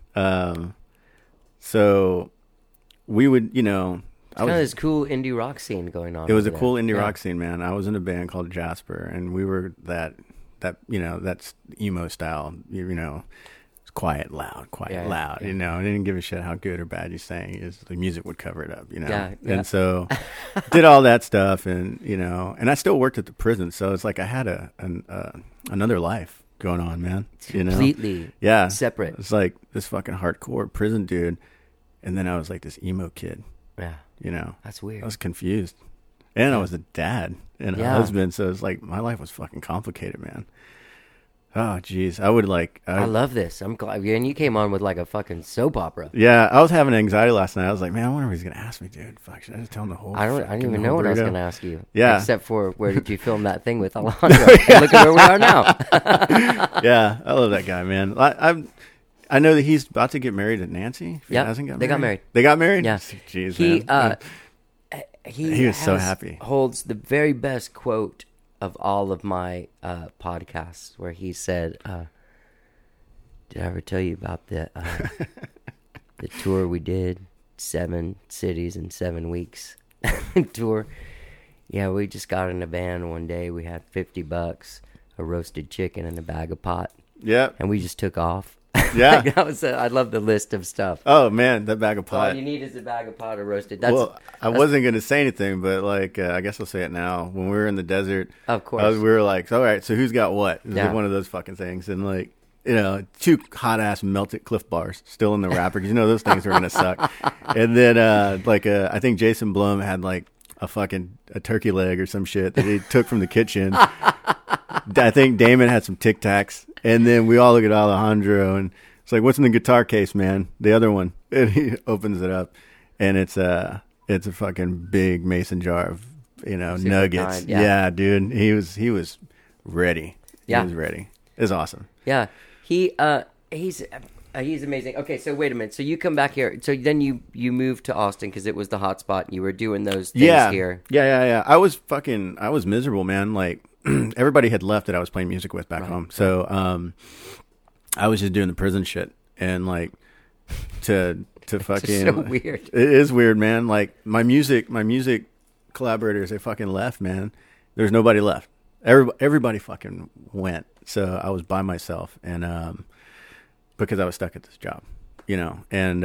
So we would, you know, Kind of this cool indie rock scene going on. it was a over cool there. indie Yeah. rock scene, man. I was in a band called Jasper, and we were that you know, that's emo style. You know, it's quiet, loud, Yeah, loud. yeah. You know, I didn't give a shit how good or bad you sang. Is the music would cover it up. You know, Yeah. and so did all that stuff, and you know, and I still worked at the prison, so it's like I had another life going on, man. You know, Completely yeah, separate. It's like this fucking hardcore prison dude, and then I was like this emo kid. Yeah. You know, That's weird. I was confused, and I was a dad and a Yeah. husband, so it's like my life was fucking complicated, man. Oh, jeez, I would like. I love this. I'm glad. And you came on with like a fucking soap opera. Yeah, I was having anxiety last night. I was like, man, I wonder if he's gonna ask me, dude. Fuck, should I just tell him the whole? I don't fucking even whole know what I was burrito? going to ask you. Yeah. Except for where did you film that thing with Alejandro? And look at where we are now. Yeah, I love that guy, man. I know that he's about to get married to Nancy. If he Yep, hasn't got they got married. They got married. Yeah. Jeez, He man. he was so happy. Holds the very best quote of all of my podcasts, where he said, "Did I ever tell you about the tour we did? 7 cities in 7 weeks tour. Yeah, we just got in a van one day. We had $50, a roasted chicken, and a bag of pot, Yeah. and we just took off." Yeah. Like, that was I love the list of stuff. Oh man, that bag of All pot. you need is a bag of pot or roasted. That's, Well, I wasn't going to say anything, but like, I guess I'll say it now. When we were in the desert, Of course. we were like, all right, so who's got what? It was Yeah. like one of those fucking things. And like, you know, 2 hot ass melted Cliff Bars still in the wrapper, because you know those things were going to suck. And then, I think Jason Blum had like a turkey leg or some shit that he took from the kitchen. I think Damon had some Tic Tacs. And then we all look at Alejandro, and it's like, what's in the guitar case, man? The other one. And he opens it up, and it's a fucking big mason jar of, you know, Super nuggets. kind, yeah. Yeah, dude. He was ready. Yeah. He was ready. It was awesome. Yeah, he's amazing. Okay, so wait a minute. So you come back here. So then you moved to Austin because it was the hot spot. And you were doing those things Yeah. here. Yeah. I was miserable, man. Like, everybody had left that I was playing music with back home. So, I was just doing the prison shit, and like to fucking so weird. It is weird, man. Like my music collaborators, they fucking left, man. There's nobody left. Everybody fucking went. So I was by myself, and because I was stuck at this job, you know, and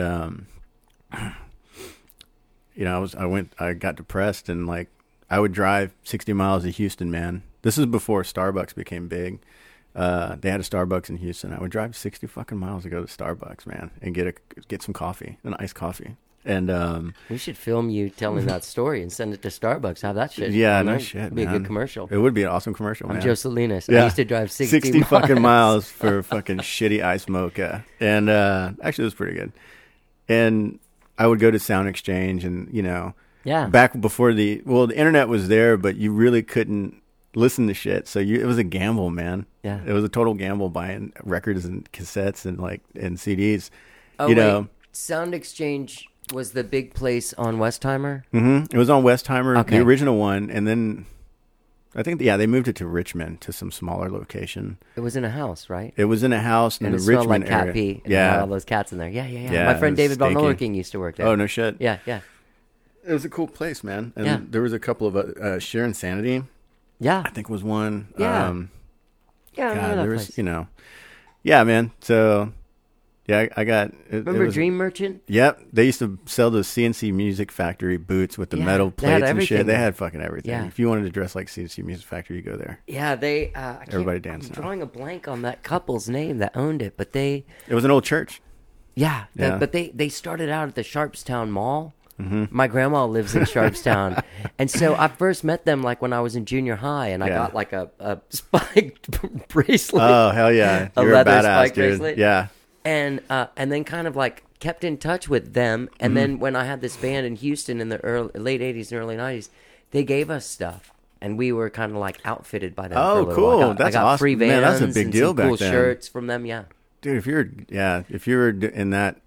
you know, I got depressed, and like I would drive 60 miles to Houston, man. This is before Starbucks became big. They had a Starbucks in Houston. I would drive 60 fucking miles to go to Starbucks, man, and get some coffee, an iced coffee. And We should film you telling that story and send it to Starbucks. Have that shit. yeah, on no there. shit, It'd be man. a good commercial. It would be an awesome commercial, I'm man. Joe Salinas. Yeah. I used to drive 60 fucking miles for fucking shitty ice mocha. And actually, it was pretty good. And I would go to Sound Exchange, and you know, Yeah. Back before the internet was there, but you really couldn't listen to shit. So it was a gamble, man. Yeah. It was a total gamble buying records and cassettes and CDs. Oh, you wait. know. Sound Exchange was the big place on Westheimer? It was on Westheimer, Okay. the original one, and then I think they moved it to Richmond, to some smaller location. It was in a house, right? It was in a house in And the it smelled Richmond like cat area. pee. And Yeah. had all those cats in there. Yeah. Yeah, My friend it was David Von stinky. Mueller King used to work there. Oh, no shit. Yeah. It was a cool place, man. And Yeah. there was a couple of Sheer Insanity, Yeah. I think was one. Yeah. Yeah, I remember God, that there place. was, yeah, man. So, yeah, I got. Remember Dream Merchant? Yep, they used to sell those CNC Music Factory boots with the Yeah, metal they had plates and shit. everything They there. had fucking everything. Yeah. If you wanted to dress like CNC Music Factory, you go there. Yeah, they. I can't- Everybody danced I'm now. drawing a blank on that couple's name that owned it, but they. It was an old church. Yeah, Yeah. but they started out at the Sharpstown Mall. Mm-hmm. My grandma lives in Sharpstown, and so I first met them like when I was in junior high, and I Yeah. got like a spiked bracelet. Oh hell yeah, A you're leather badass, spike dude. bracelet? Yeah, and then kind of like kept in touch with them. And then when I had this band in Houston in the late '80s and early '90s, they gave us stuff, and we were kind of like outfitted by them. for a Oh, little cool. while. I That's got awesome. free Vans Man, that's a big and deal some back cool then. shirts from them. Yeah, dude. If you were in that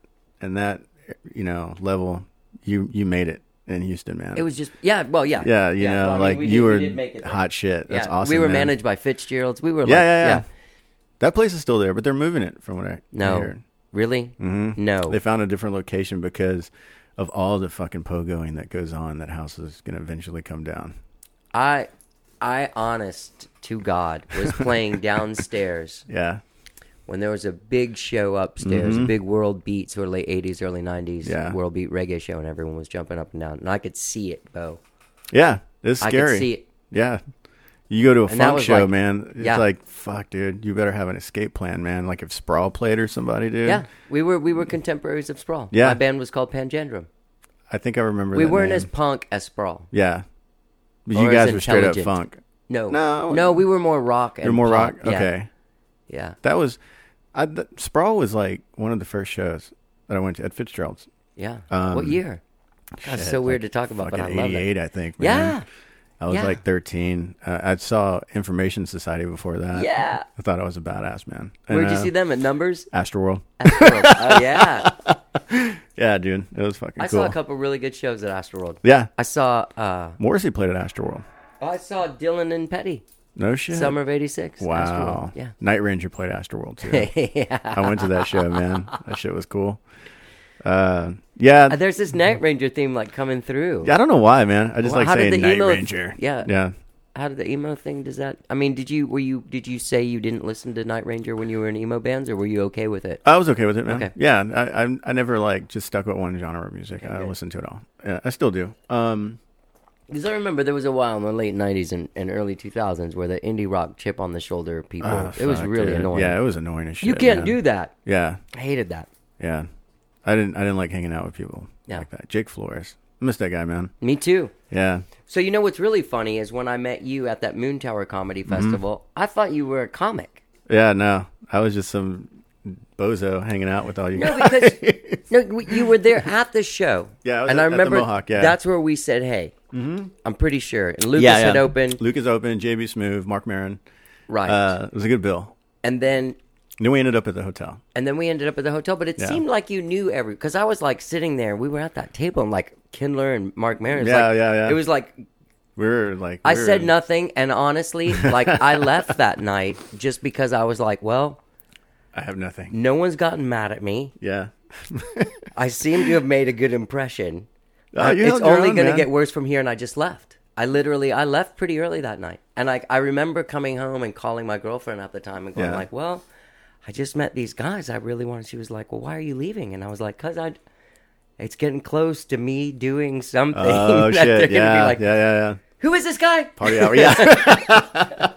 level, you made it in Houston, man. it was just well, yeah, Yeah, Well, I mean, like we you did- we were did make it there. hot shit. That's Yeah, awesome. we were man. managed by Fitzgerald's. We were Yeah. That place is still there, but they're moving it from what I No, heard. really, Mm-hmm. no. They found a different location because of all the fucking pogoing that goes on. That house is going to eventually come down. I honest to God was playing downstairs Yeah. when there was a big show upstairs, a big World Beat, sort of late '80s, early '90s Yeah. World Beat reggae show, and everyone was jumping up and down, and I could see it, Bo. Yeah. It's I scary. could see it. Yeah. You go to a And that funk was show, like- man. It's yeah. like, fuck, dude. You better have an escape plan, man. Like if Sprawl played or somebody, dude. Yeah, we were contemporaries of Sprawl. Yeah. My band was called Pangendrum. I think I remember We that weren't name. as punk as Sprawl. Yeah. But or you as guys were straight up intelligent. funk. No, we were more rock. And You're more pop. rock? Yeah. Okay. Yeah, That was... Sprawl was like one of the first shows that I went to at Fitzgerald's. yeah. What year? God, it's Shit, so weird like to talk about, but I fucking love 88, it. I think, man. Yeah, I was yeah. like 13. I saw Information Society before that. yeah. I thought I was a badass, man. Where'd And, you see them at Numbers? Astroworld. Oh yeah, Yeah, dude. It was fucking I cool. saw a couple really good shows at Astroworld. Yeah. I saw Morrissey played at Astroworld. Dylan and Petty, No shit. summer of '86. Wow. Astroworld. Yeah. Night Ranger played Astroworld, too. I went to that show, man. That shit was cool. Yeah. There's this Night Ranger theme like coming through. I don't know why, man. I just Well, like how did saying the Night emo- Ranger. Yeah. Yeah. How did the emo thing? Does that? I mean, did you say you didn't listen to Night Ranger when you were in emo bands, or were you okay with it? I was okay with it, man. Okay. Yeah. I never like just stuck with one genre of music. I good. listened to it all. Yeah, I still do. Because I remember there was a while in the late '90s and early 2000s where the indie rock chip on the shoulder people. Oh, it was fuck, really dude. annoying. Yeah, it was annoying as shit. you can't man. do that. Yeah. I hated that. Yeah. I didn't like hanging out with people Yeah. like that. Jake Flores. I miss that guy, man. Me too. Yeah. So you know what's really funny is when I met you at that Moon Tower Comedy Festival, I thought you were a comic. Yeah, no. I was just some bozo hanging out with all you No, guys. because you were there at the show. Yeah, I was and at I the remember Mohawk, yeah. that's where we said, "Hey." Mm-hmm. I'm pretty sure. And Lucas Yeah, had yeah. opened, Lucas opened, JB Smooth, Mark Maron. right? It was a good bill. And then Then we ended up at the hotel. we ended up at the hotel. But it Yeah. seemed like you knew because I was like sitting there. We were at that table, and like Kindler and Mark Maron. Yeah. It was like We were like... I said nothing, and honestly, like I left that night just because I was like, well, I have nothing. no one's gotten mad at me. Yeah. I seem to have made a good impression. Oh, you It's held your only own, going to man. get worse from here, and I just left. I left pretty early that night, and I remember coming home and calling my girlfriend at the time and going Yeah. like, "Well, I just met these guys. I really wanted." She was like, "Well, why are you leaving?" And I was like, "Cause it's getting close to me doing something." Oh, that they're shit. gonna be Yeah, like, yeah. "Who is this guy?" Party hour. Yeah.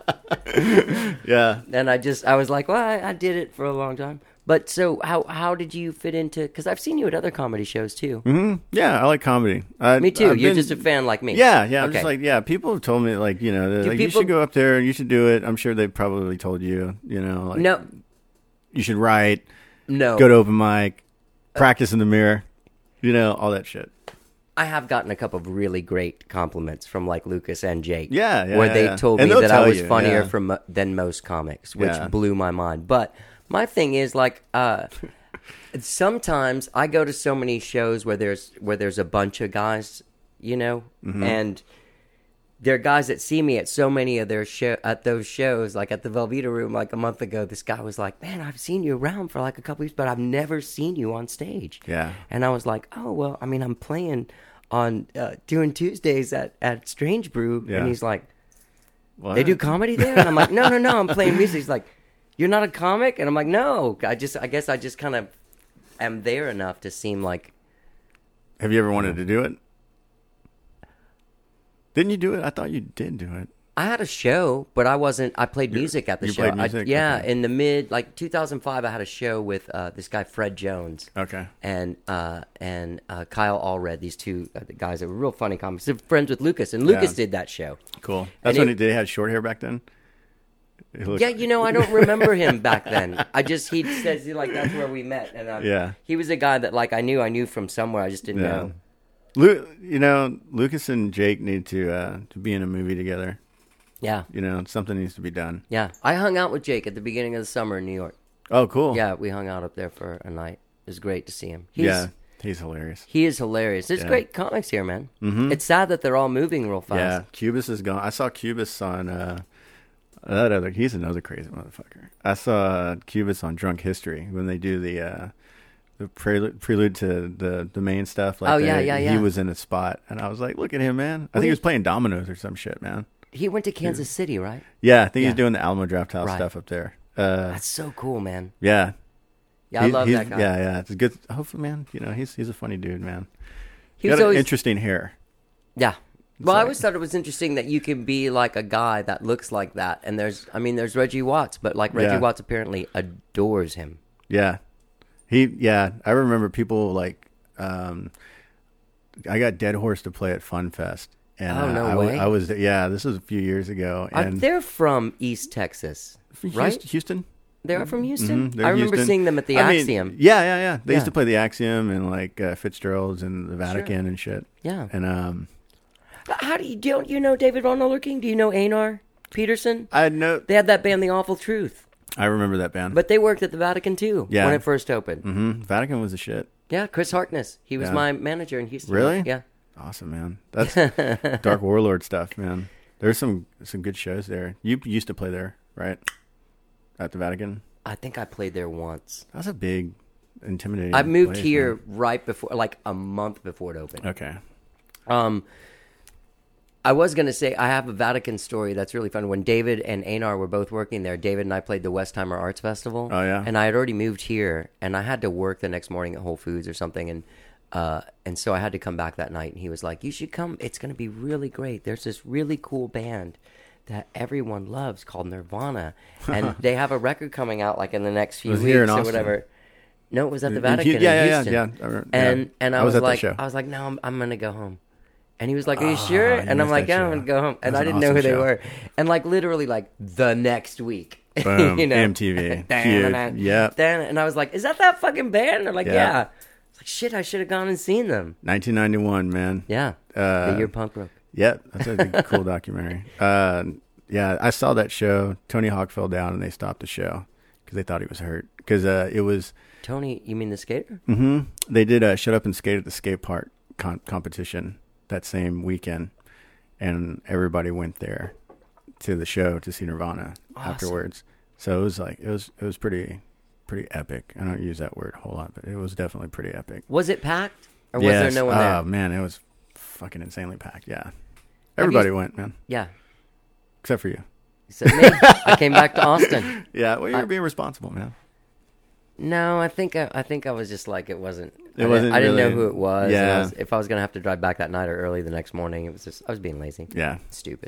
Yeah. And I was like, "Well, I did it for a long time." But so how did you fit into? Because I've seen you at other comedy shows too. Mm-hmm. Yeah, I like comedy. Me too. I've You're been- just a fan like me. Yeah. I'm Okay. just like, yeah, people have told me, like, they're Do like, you people- should go up there, you should do it. I'm sure they probably told you, like, No, you should write, no. go to open mic, practice in the mirror, all that shit. I have gotten a couple of really great compliments from like Lucas and Jake. Yeah, where they yeah. told And me they'll that I tell was you, funnier yeah. than most comics, which Yeah. blew my mind. But my thing is like, sometimes I go to so many shows where there's a bunch of guys, you know, Mm-hmm. and there are guys that see me at so many of their those shows, like at the Velveeta Room, like a month ago. This guy was like, "Man, I've seen you around for like a couple weeks, but I've never seen you on stage." Yeah. And I was like, "Oh well, I mean, I'm playing on doing Tuesdays at Strange Brew," Yeah. and he's like, What? "They do comedy there?" And I'm like, "No, I'm playing music." He's like, "You're not a comic?" And I'm like, "No, I guess I just kind of am there enough to seem like." Have you ever wanted to do it? Didn't you do it? I thought you did do it. I had a show, but I wasn't. I played music at the you show. played music? Yeah, Okay. in the mid 2005, I had a show with this guy Fred Jones. Okay. And Kyle Allred, these two guys that were real funny comics. They're friends with Lucas, and Lucas Yeah. did that show. Cool. That's And when they had short hair back then? It looked- Yeah, you know, I don't remember him back then. He says like that's where we met, and Yeah. he was a guy that like I knew from somewhere. I just didn't Yeah. know. You know, Lucas and Jake need to be in a movie together. Yeah, You know, something needs to be done. yeah. I hung out with Jake at the beginning of the summer in New York. Oh, cool. Yeah, we hung out up there for a night. It was great to see him. Yeah. He's hilarious. He is hilarious. There's Yeah. great comics here, man. Mm-hmm. It's sad that they're all moving real fast. Yeah. Cubis is gone. I saw Cubis on he's another crazy motherfucker. I saw Cubis on Drunk History when they do the prelude to the main stuff. Like Oh, yeah, yeah. He was in a spot, and I was like, "Look at him, man!" I think he was playing dominoes or some shit, man. He went to Kansas City, right? Yeah, I think Yeah. he's doing the Alamo Draft House Right. stuff up there. That's so cool, man. Yeah, Yeah, I love he's- that guy. Yeah, yeah, it's a good. Hopefully, man, you know, he's a funny dude, man. He He was got always interesting hair. Yeah. Well, I like- always thought it was interesting that you can be like a guy that looks like that. And there's Reggie Watts, but like Reggie Yeah. Watts apparently adores him. Yeah, I remember people like, I got Dead Horse to play at Fun Fest. And Oh, no I way. was this was a few years ago. And They're from East Texas, right? Houston. They are from Houston? They're I remember Houston. seeing them at the I mean, Axiom. yeah. They used Yeah. to play the Axiom and like Fitzgerald's and the Vatican and shit. Yeah. And How don't you know David Von Olerking? Do you know Einar Peterson? I know. They had that band, The Awful Truth. I remember that band. But they worked at the Vatican too Yeah. when it first opened. Vatican was the shit. Yeah, Chris Harkness. He was Yeah. my manager in Houston. Really? Yeah. Awesome, man. That's Dark Warlord stuff, man. There's some good shows there. You used to play there, right? At the Vatican. I think I played there once. That's a big, intimidating. I moved place, here man. right before, like a month before it opened. Okay. I was going to say, I have a Vatican story that's really fun. When David and Einar were both working there, David and I played the Westheimer Arts Festival. Oh, yeah? And I had already moved here, and I had to work the next morning at Whole Foods or something, and so I had to come back that night, and he was like, "You should come. It's going to be really great. There's this really cool band that everyone loves called Nirvana, and they have a record coming out like in the next few Was it weeks here in or Austin? whatever." No, it was at the In Vatican Hu- yeah, in yeah, Houston. yeah. And I I was was at that like, show. no, I'm gonna go home. And he was like, "Are you sure?" And I'm missed like, that "Yeah, I'm show. gonna go home." And That's I an didn't know who awesome they show. were. And like literally, like the next week, Boom. you know, MTV. Huge. Yep. And I was like, "Is that fucking band?" And they're like, Yeah. "Yeah." It's like, shit, I should have gone and seen them. 1991, man. Yeah, the year punk broke. Yeah, that's a cool documentary. Yeah, I saw that show. Tony Hawk fell down and they stopped the show because they thought he was hurt. Because it was, Tony, you mean the skater? they did Shut Up and Skate at the skate park competition that same weekend. And everybody went there to the show to see Nirvana afterwards. So it was like, it was pretty epic. I don't use that word a whole lot, but it was definitely pretty epic. Was it packed, or was there no one there? Oh, man, it was fucking insanely packed. Yeah. Everybody went, man. Yeah, Except for you. so me, I came back to Austin. Yeah, well, you're being responsible, man. No, I think I was just like it wasn't. It wasn't I didn't know really- who it was. Yeah. and if I was gonna have to drive back that night or early the next morning, it was just I was being lazy. Yeah. Stupid.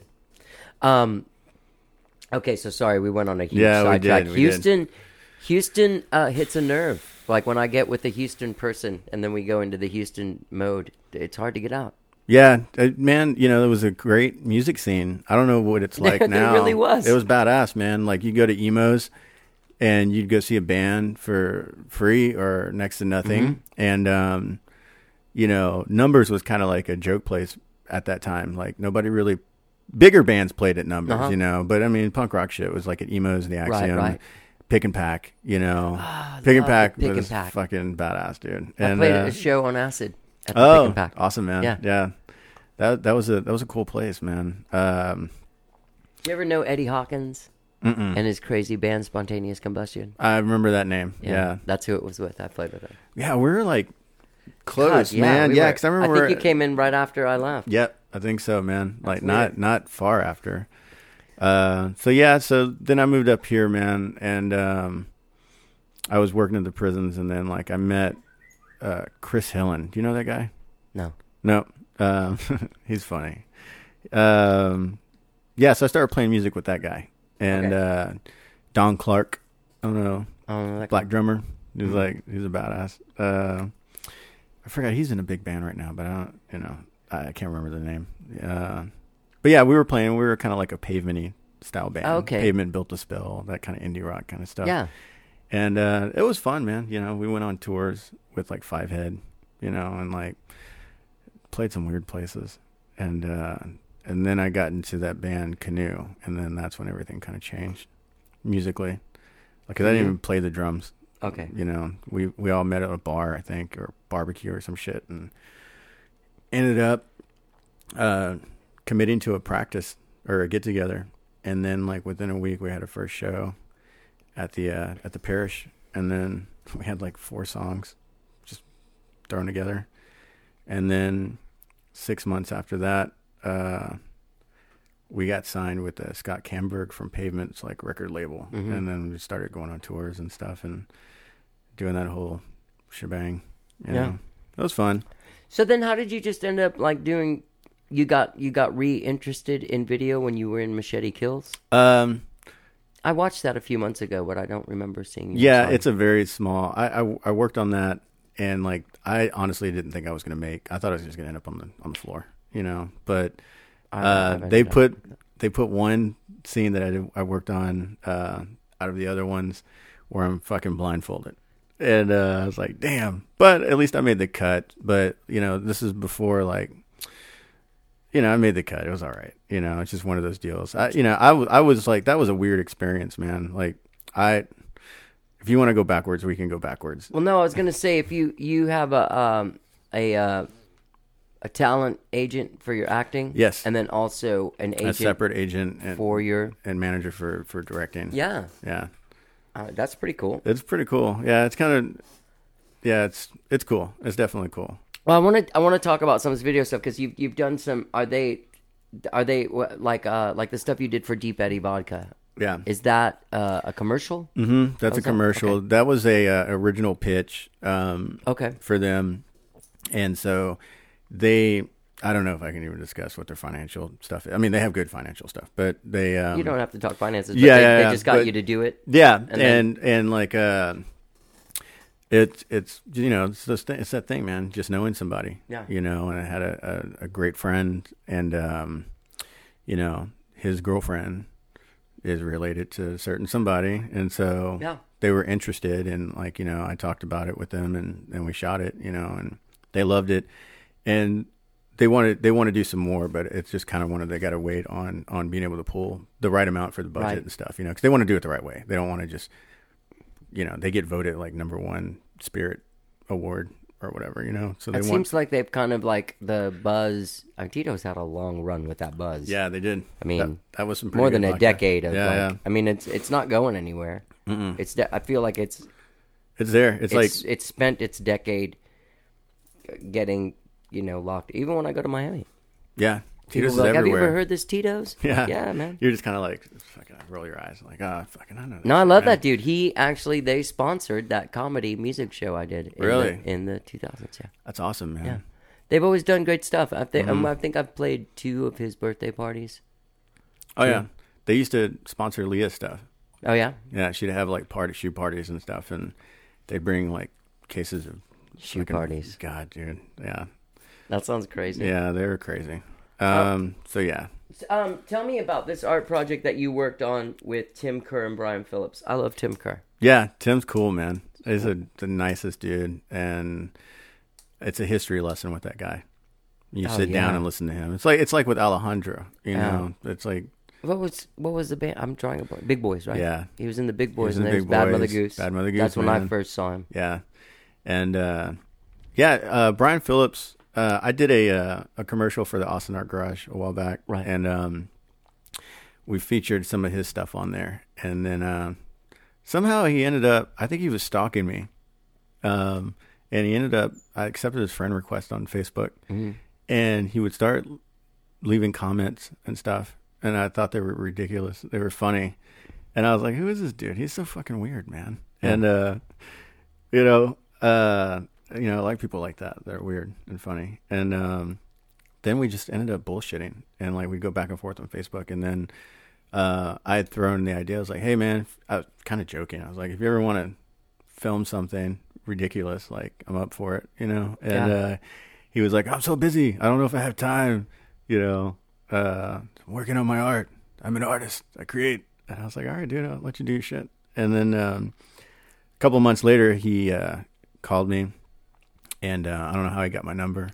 Okay, so sorry, we went on a huge Yeah, we sidetrack. did, we did. Houston hits a nerve. Like when I get with the Houston person, and then we go into the Houston mode, it's hard to get out. Yeah, man, you know, there was a great music scene. I don't know what it's like There now. really was. It was badass, man. Like, you go to Emo's, and you'd go see a band for free or next to nothing. Mm-hmm. And, Numbers was kind of like a joke place at that time. Like nobody really, bigger bands played at Numbers, but I mean, punk rock shit was like at Emos, the Axiom, right. Pick and Pack, Pick and Pack was fucking badass, dude. I played a show on Acid at the Pick and Pack. Awesome, man. Yeah. That was a cool place, man. You ever know Eddie Hawkins and his crazy band Spontaneous Combustion? I remember that name. Yeah. That's who it was with. I played with him. Yeah, we were like close, man. we were. Because I remember. I think you came in right after I left. Yep, I think so, man. That's like not far after. So then I moved up here, man, and I was working at the prisons, and then like I met Chris Hillen. Do you know that guy? No. He's funny. So I started playing music with that guy. And Don Clark, I don't know, that black drummer. He's he's a badass. I forgot, he's in a big band right now, but I can't remember the name. But yeah, we were playing. We were kind of like a Pavement-y style band. Oh, okay. Pavement, Built to Spill, that kind of indie rock kind of stuff. Yeah. And it was fun, man. We went on tours with like Five Head, and like played some weird places. And then I got into that band Canoe, and then that's when everything kind of changed musically. Like, 'cause I didn't even play the drums. Okay. We all met at a bar, I think, or barbecue or some shit, and ended up committing to a practice or a get together. And then like within a week we had a first show at the parish, and then we had like 4 songs just thrown together. And then 6 months after that, we got signed with Scott Camberg from Pavement's like record label, and then we started going on tours and stuff and doing that whole shebang. It was fun. So then, how did you just end up like doing? You got re-interested in video when you were in Machete Kills? I watched that a few months ago, but I don't remember seeing you. Yeah, it's a very small. I worked on that, and like I honestly didn't think I was gonna make. I thought I was just gonna end up on the floor, But they put one scene that I worked on out of the other ones where I'm fucking blindfolded, and I was like, damn. But at least I made the cut. But this is before like. I made the cut. It was all right. It's just one of those deals. I was like, that was a weird experience, man. Like, if you want to go backwards, we can go backwards. Well, no, I was gonna say if you have a talent agent for your acting, yes, and then also an agent, a separate agent for your and manager for directing. Yeah. That's pretty cool. It's pretty cool. Yeah, it's kind of it's cool. It's definitely cool. Well, I want to talk about some of this video stuff because you've done some. Are they like the stuff you did for Deep Eddy Vodka? Yeah. Is that a commercial? Mm-hmm. That's a commercial. Okay. That was a original pitch. For them, and so they. I don't know if I can even discuss what their financial stuff is. I mean, they have good financial stuff, but they. You don't have to talk finances. But they just got you to do it. Yeah, and like. It's it's that thing, man. Just knowing somebody, And I had a great friend, and his girlfriend is related to a certain somebody, and so they were interested, and like I talked about it with them, and we shot it, and they loved it, and they want to do some more, but it's just kind of they got to wait on being able to pull the right amount for the budget and stuff, because they want to do it the right way. They don't want to just. They get voted like #1 Spirit Award or whatever, So it seems like they've kind of like the buzz. Tito's had a long run with that buzz. Yeah, they did. I mean, that was some more than a decade of. Yeah. I mean, it's not going anywhere. Mm-mm. I feel like it's there. It's spent its decade getting locked. Even when I go to Miami. Yeah. Tito's is like, everywhere. Have you ever heard this Tito's? Yeah, man. You're just kind of like, fucking roll your eyes, like, fucking, I know. No, I love that dude. They sponsored that comedy music show I did. In the 2000s. Yeah, that's awesome, man. Yeah, they've always done great stuff. I think I've played 2 of his birthday parties. Oh yeah, they used to sponsor Leah's stuff. Oh yeah, yeah. She'd have like shoe parties and stuff, and they'd bring like cases of shoe parties. God, dude, yeah. That sounds crazy. Yeah, they were crazy. So yeah. Tell me about this art project that you worked on with Tim Kerr and Brian Phillips. I love Tim Kerr. Yeah, Tim's cool, man. He's the nicest dude, and it's a history lesson with that guy. You Oh, sit down yeah. and listen to him. It's like with Alejandro, you Yeah. know. It's like What was the band? I'm drawing a blank. Big Boys, right? Yeah. He was in the Big was Boys, in and the then Big Bad Mother Boys, Goose. Bad Mother Goose, That's when I man. first saw him. yeah, and Brian Phillips. I did a commercial for the Austin Art Garage a while back, Right. And we featured some of his stuff on there, and then somehow he ended up. I think he was stalking me, and he ended up. I accepted his friend request on Facebook, and he would start leaving comments and stuff, and I thought they were ridiculous. They were funny, and I was like, "Who is this dude? He's so fucking weird, man." And I like people like that. They're weird and funny. And then we just ended up bullshitting, and like we'd go back and forth on Facebook, and then I had thrown the idea. I was like, "Hey, man," I was kind of joking. I was like, "If you ever want to film something ridiculous, like I'm up for it," you know. And he was like, "I'm so busy. I don't know if I have time." I'm working on my art. I'm an artist. I create. And I was like, all right, dude, I'll let you do your shit. And then a couple of months later, he called me, and I don't know how he got my number.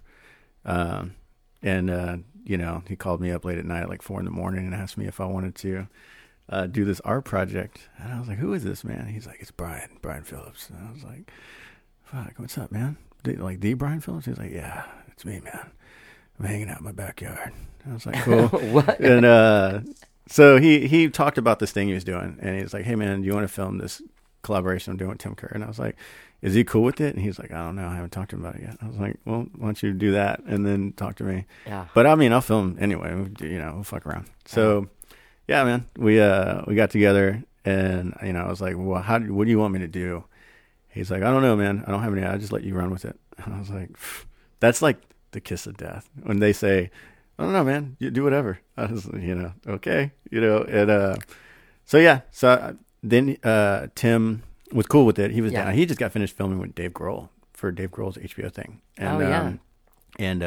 He called me up late at night, like 4 a.m, and asked me if I wanted to do this art project. And I was like, who is this, man? He's like, it's Brian Phillips. And I was like, fuck, what's up, man? Like the Brian Phillips? He's like, yeah, it's me, man. I'm hanging out in my backyard. I was like, cool. What? And so he talked about this thing he was doing, and he was like, hey, man, do you want to film this collaboration I'm doing with Tim Kerr? And I was like, is he cool with it? And he's like, I don't know. I haven't talked to him about it yet. I was like, well, why don't you do that and then talk to me? Yeah. But I mean, I'll film anyway. We'll fuck around. So, yeah, man, we got together, and I was like, well, what do you want me to do? He's like, I don't know, man. I don't have any. I just let you run with it. And I was like, that's like the kiss of death when they say, I don't know, man, you do whatever. I was, okay, and so yeah. So then Tim was cool with it. He was down. He just got finished filming with Dave Grohl for Dave Grohl's HBO thing. And,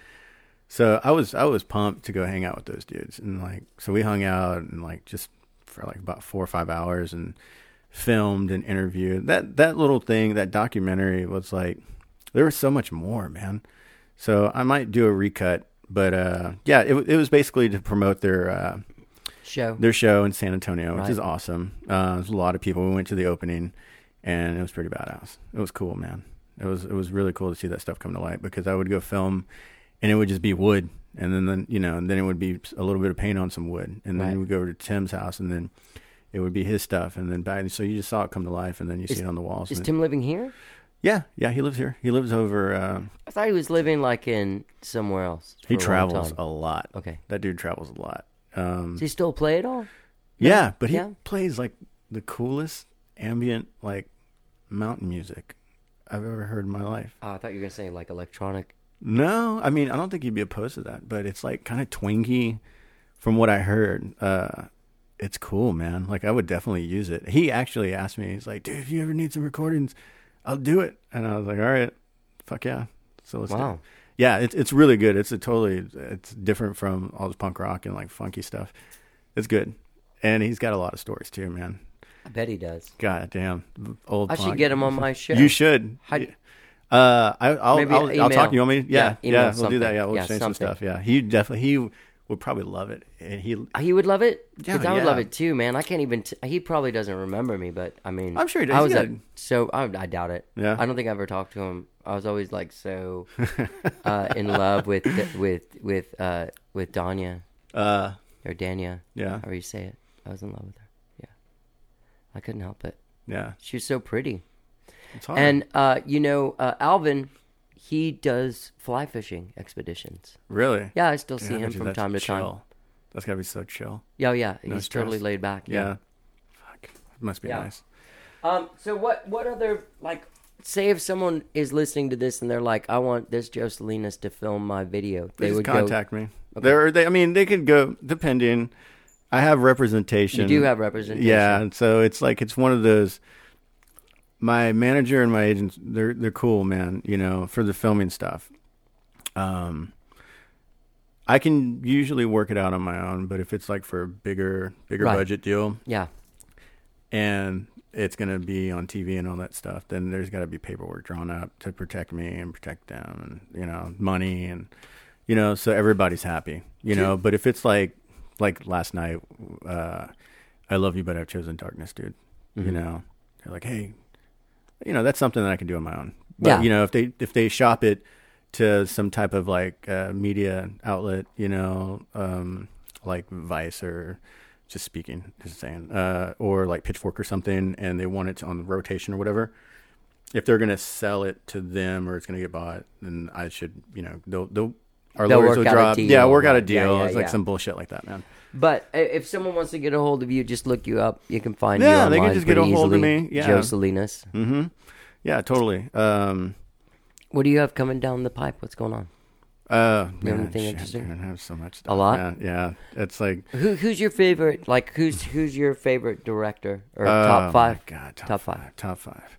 so I was pumped to go hang out with those dudes, and so we hung out and just for about 4 or 5 hours and filmed and interviewed. That little thing, that documentary was there was so much more, man. So I might do a recut, but it was basically to promote their show in San Antonio, which is awesome. There's a lot of people. We went to the opening, and it was pretty badass. It was cool, man. It was really cool to see that stuff come to light, because I would go film, and it would just be wood, and then it would be a little bit of paint on some wood, and then we'd go over to Tim's house, and then it would be his stuff, and then back. So you just saw it come to life, and then you see it on the walls. Is Tim living here? Yeah, he lives here. He lives over. I thought he was living in somewhere else. He travels a lot. Okay, that dude travels a lot. Does he still play at all? Yeah, but he plays the coolest ambient mountain music I've ever heard in my life. Oh, I thought you were gonna say electronic. No, I mean, I don't think he'd be opposed to that, but it's kind of twingy. From what I heard, it's cool, man. I would definitely use it. He actually asked me, he's like, dude, if you ever need some recordings, I'll do it. And I was like, all right, fuck yeah. So let's do it. Yeah, it's really good. It's different from all this punk rock and funky stuff. It's good. And he's got a lot of stories too, man. I bet he does. God damn. Old I punk. should get him on my show. You should. I'll talk. You want me? Yeah, email we'll do that. something. Yeah, we'll exchange some stuff. Yeah, he would probably love it. And he would love it. Yeah, I would love it too, man. I can't even. He probably doesn't remember me, but I mean, I'm sure he does. I doubt it. Yeah, I don't think I ever talked to him. I was always so in love with Danya or Danya. Yeah, however you say it. I was in love with her. Yeah, I couldn't help it. Yeah, she was so pretty. It's hard. And Alvin, he does fly fishing expeditions. Really? Yeah, I still see him from time to time. That's gotta be so chill. Yeah. No He's stress. totally laid back. Yeah. Fuck. It must be nice. So what other say if someone is listening to this and they're like, I want this Joe Salinas to film my video, They would just contact me. Okay. They could go depending. I have representation. You do have representation. Yeah, and so it's it's one of those. My manager and my agents, they're cool, man. For the filming stuff. I can usually work it out on my own, but if it's for a bigger budget deal, yeah, and it's going to be on TV and all that stuff, then there's got to be paperwork drawn up to protect me and protect them, and, you know, money, and, you know, so everybody's happy, you know. But if it's like last night, I love you, but I've chosen darkness, dude. You know, they're like, hey, you know, that's something that I can do on my own. But, you know, if they shop it to some type of like media outlet, you know, like Vice or just saying, or like Pitchfork or something, and they want it on the rotation or whatever, if they're going to sell it to them or it's going to get bought, then I should, you know, our lawyers will drop. Work out a deal. It's like some bullshit like that, man. But if someone wants to get a hold of you, just look you up. You can find you Yeah, online. they can just get a hold of me. Yeah. Joe Salinas. Mm-hmm. Yeah, totally. What do you have coming down the pipe? What's going on? Anything interesting? I have so much stuff. A lot? Yeah. It's like... Who's your favorite, like, who's your favorite director? Or top five? My God, top five. Top five.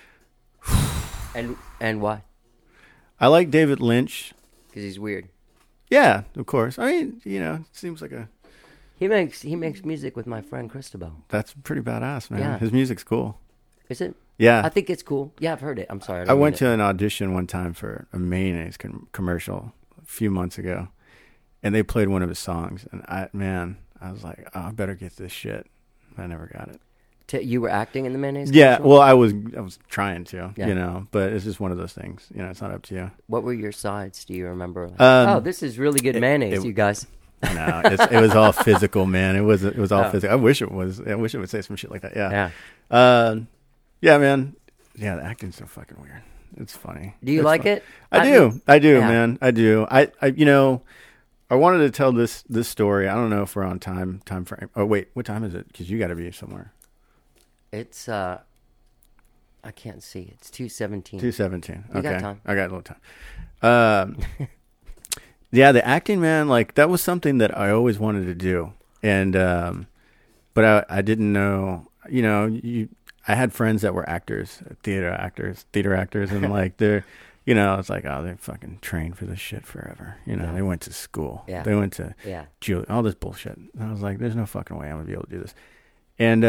And why? I like David Lynch. Because he's weird. Yeah, of course. I mean, you know, it seems like He makes music with my friend Cristobal. that's pretty badass, man. Yeah. His music's cool. Is it? Yeah. I think it's cool. Yeah, I've heard it. I'm sorry. I went to an audition one time for a mayonnaise commercial a few months ago, and they played one of his songs, and I was like, oh, I better get this shit. I never got it. You were acting in the mayonnaise Yeah, commercial? well, I was trying to, Yeah. you know, but it's just one of those things. You know, it's not up to you. What were your sides? Do you remember? Like, this is really good mayonnaise, you guys. No, it was all physical, man. It was all physical. I wish it would say some shit like that. Yeah. Yeah, man. Yeah, the acting's so fucking weird. It's funny. Do you It's like fun. it? I do, Yeah. man. I do. I you know, I wanted to tell this story. I don't know if we're on time frame. Oh wait, what time is it? Because you got to be somewhere. It's I can't see. It's 2:17. 2:17. Okay, You got time. I got a little time. Yeah, the acting, man. Like that was something that I always wanted to do, and but I didn't know. You know, I had friends that were actors, theater actors, and like they're, you know, it's like, oh, they fucking trained for this shit forever. You know, they went to school. Yeah. They went to all this bullshit. And I was like, there's no fucking way I'm gonna be able to do this. And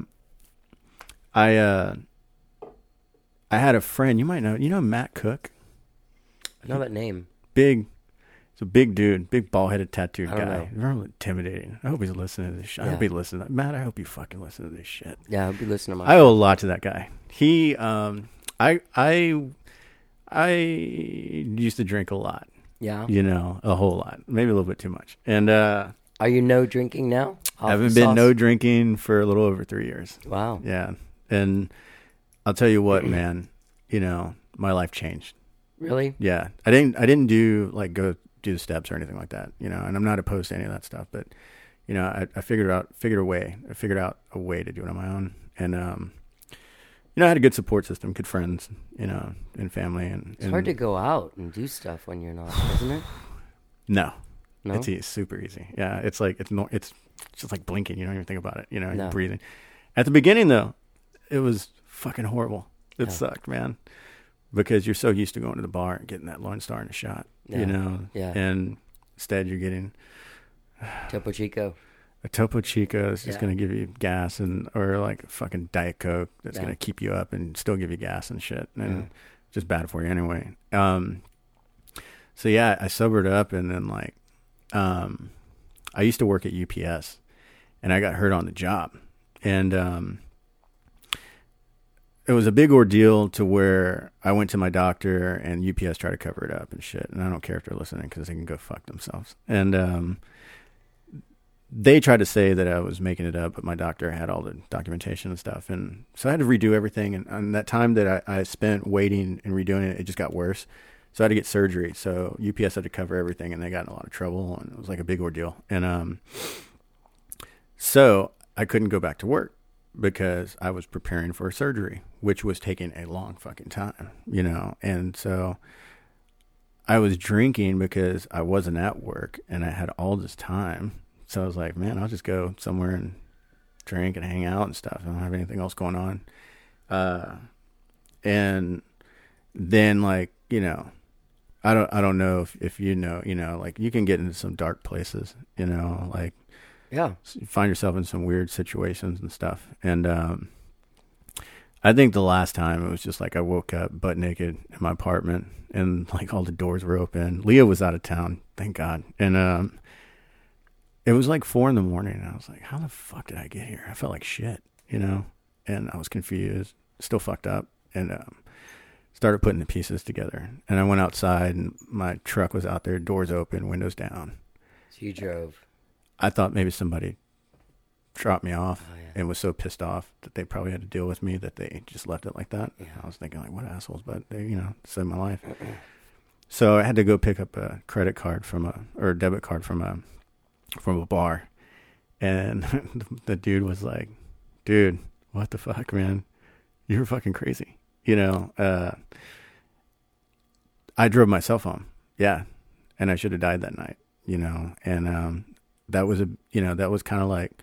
I had a friend, you might know Matt Cook. I know that name. It's a big dude, big bald-headed tattooed I don't guy. know. Very intimidating. I hope he's listening to this shit. I hope he listens. Matt, I hope you fucking listen to this shit. Yeah, I'll be listening to my I owe a lot to that guy. He, I used to drink a lot. Yeah. You know, a whole lot, maybe a little bit too much. And Are you no drinking now? I haven't been no drinking for a little over 3 years. Wow. Yeah, and I'll tell you what, man. You know, my life changed. Really? Yeah, I didn't do go do the steps or anything like that. You know, and I'm not opposed to any of that stuff. But you know, I figured out a way to do it on my own, and you know, I had a good support system, good friends, you know, and family. And It's hard to go out and do stuff when you're not, isn't it? No, No? it's super easy. Yeah, it's just like blinking. You don't even think about it. You know, No. you're breathing. At the beginning, though, it was fucking horrible. It sucked, man, because you're so used to going to the bar and getting that Lone Star in a shot. Yeah. You know, Yeah. and instead you're getting Topo Chico. a Topo Chico that's just Yeah. going to give you gas, or like a fucking Diet Coke that's Yeah. going to keep you up and still give you gas and shit, and Yeah. just bad for you anyway. So yeah, I sobered up, and then I used to work at UPS, and I got hurt on the job, and it was a big ordeal to where I went to my doctor, and UPS tried to cover it up and shit. And I don't care if they're listening because they can go fuck themselves. And they tried to say that I was making it up, but my doctor had all the documentation and stuff. And so I had to redo everything. And that time that I spent waiting and redoing it, it just got worse. So I had to get surgery. So UPS had to cover everything, and they got in a lot of trouble. And it was like a big ordeal. And so I couldn't go back to work, because I was preparing for a surgery, which was taking a long fucking time, you know? And so I was drinking because I wasn't at work and I had all this time. So I was like, man, I'll just go somewhere and drink and hang out and stuff. I don't have anything else going on. And then you know, I don't know if you know, you can get into some dark places, you know, Yeah. you find yourself in some weird situations and stuff. And I think the last time it was just like I woke up butt naked in my apartment and like all the doors were open. Leah was out of town, thank God. And it was like 4 a.m. and I was like, how the fuck did I get here? I felt like shit, you know? And I was confused, still fucked up, and started putting the pieces together. And I went outside and my truck was out there, doors open, windows down. So you drove. I thought maybe somebody dropped me off. Oh, yeah. And was so pissed off that they probably had to deal with me that they just left it like that. Yeah. I was thinking like, what assholes, but they, you know, saved my life. So I had to go pick up a credit card or a debit card from a bar. And the dude was like, dude, what the fuck, man? You're fucking crazy. You know, I drove myself home. Yeah. And I should have died that night, you know, and, that was kind of like,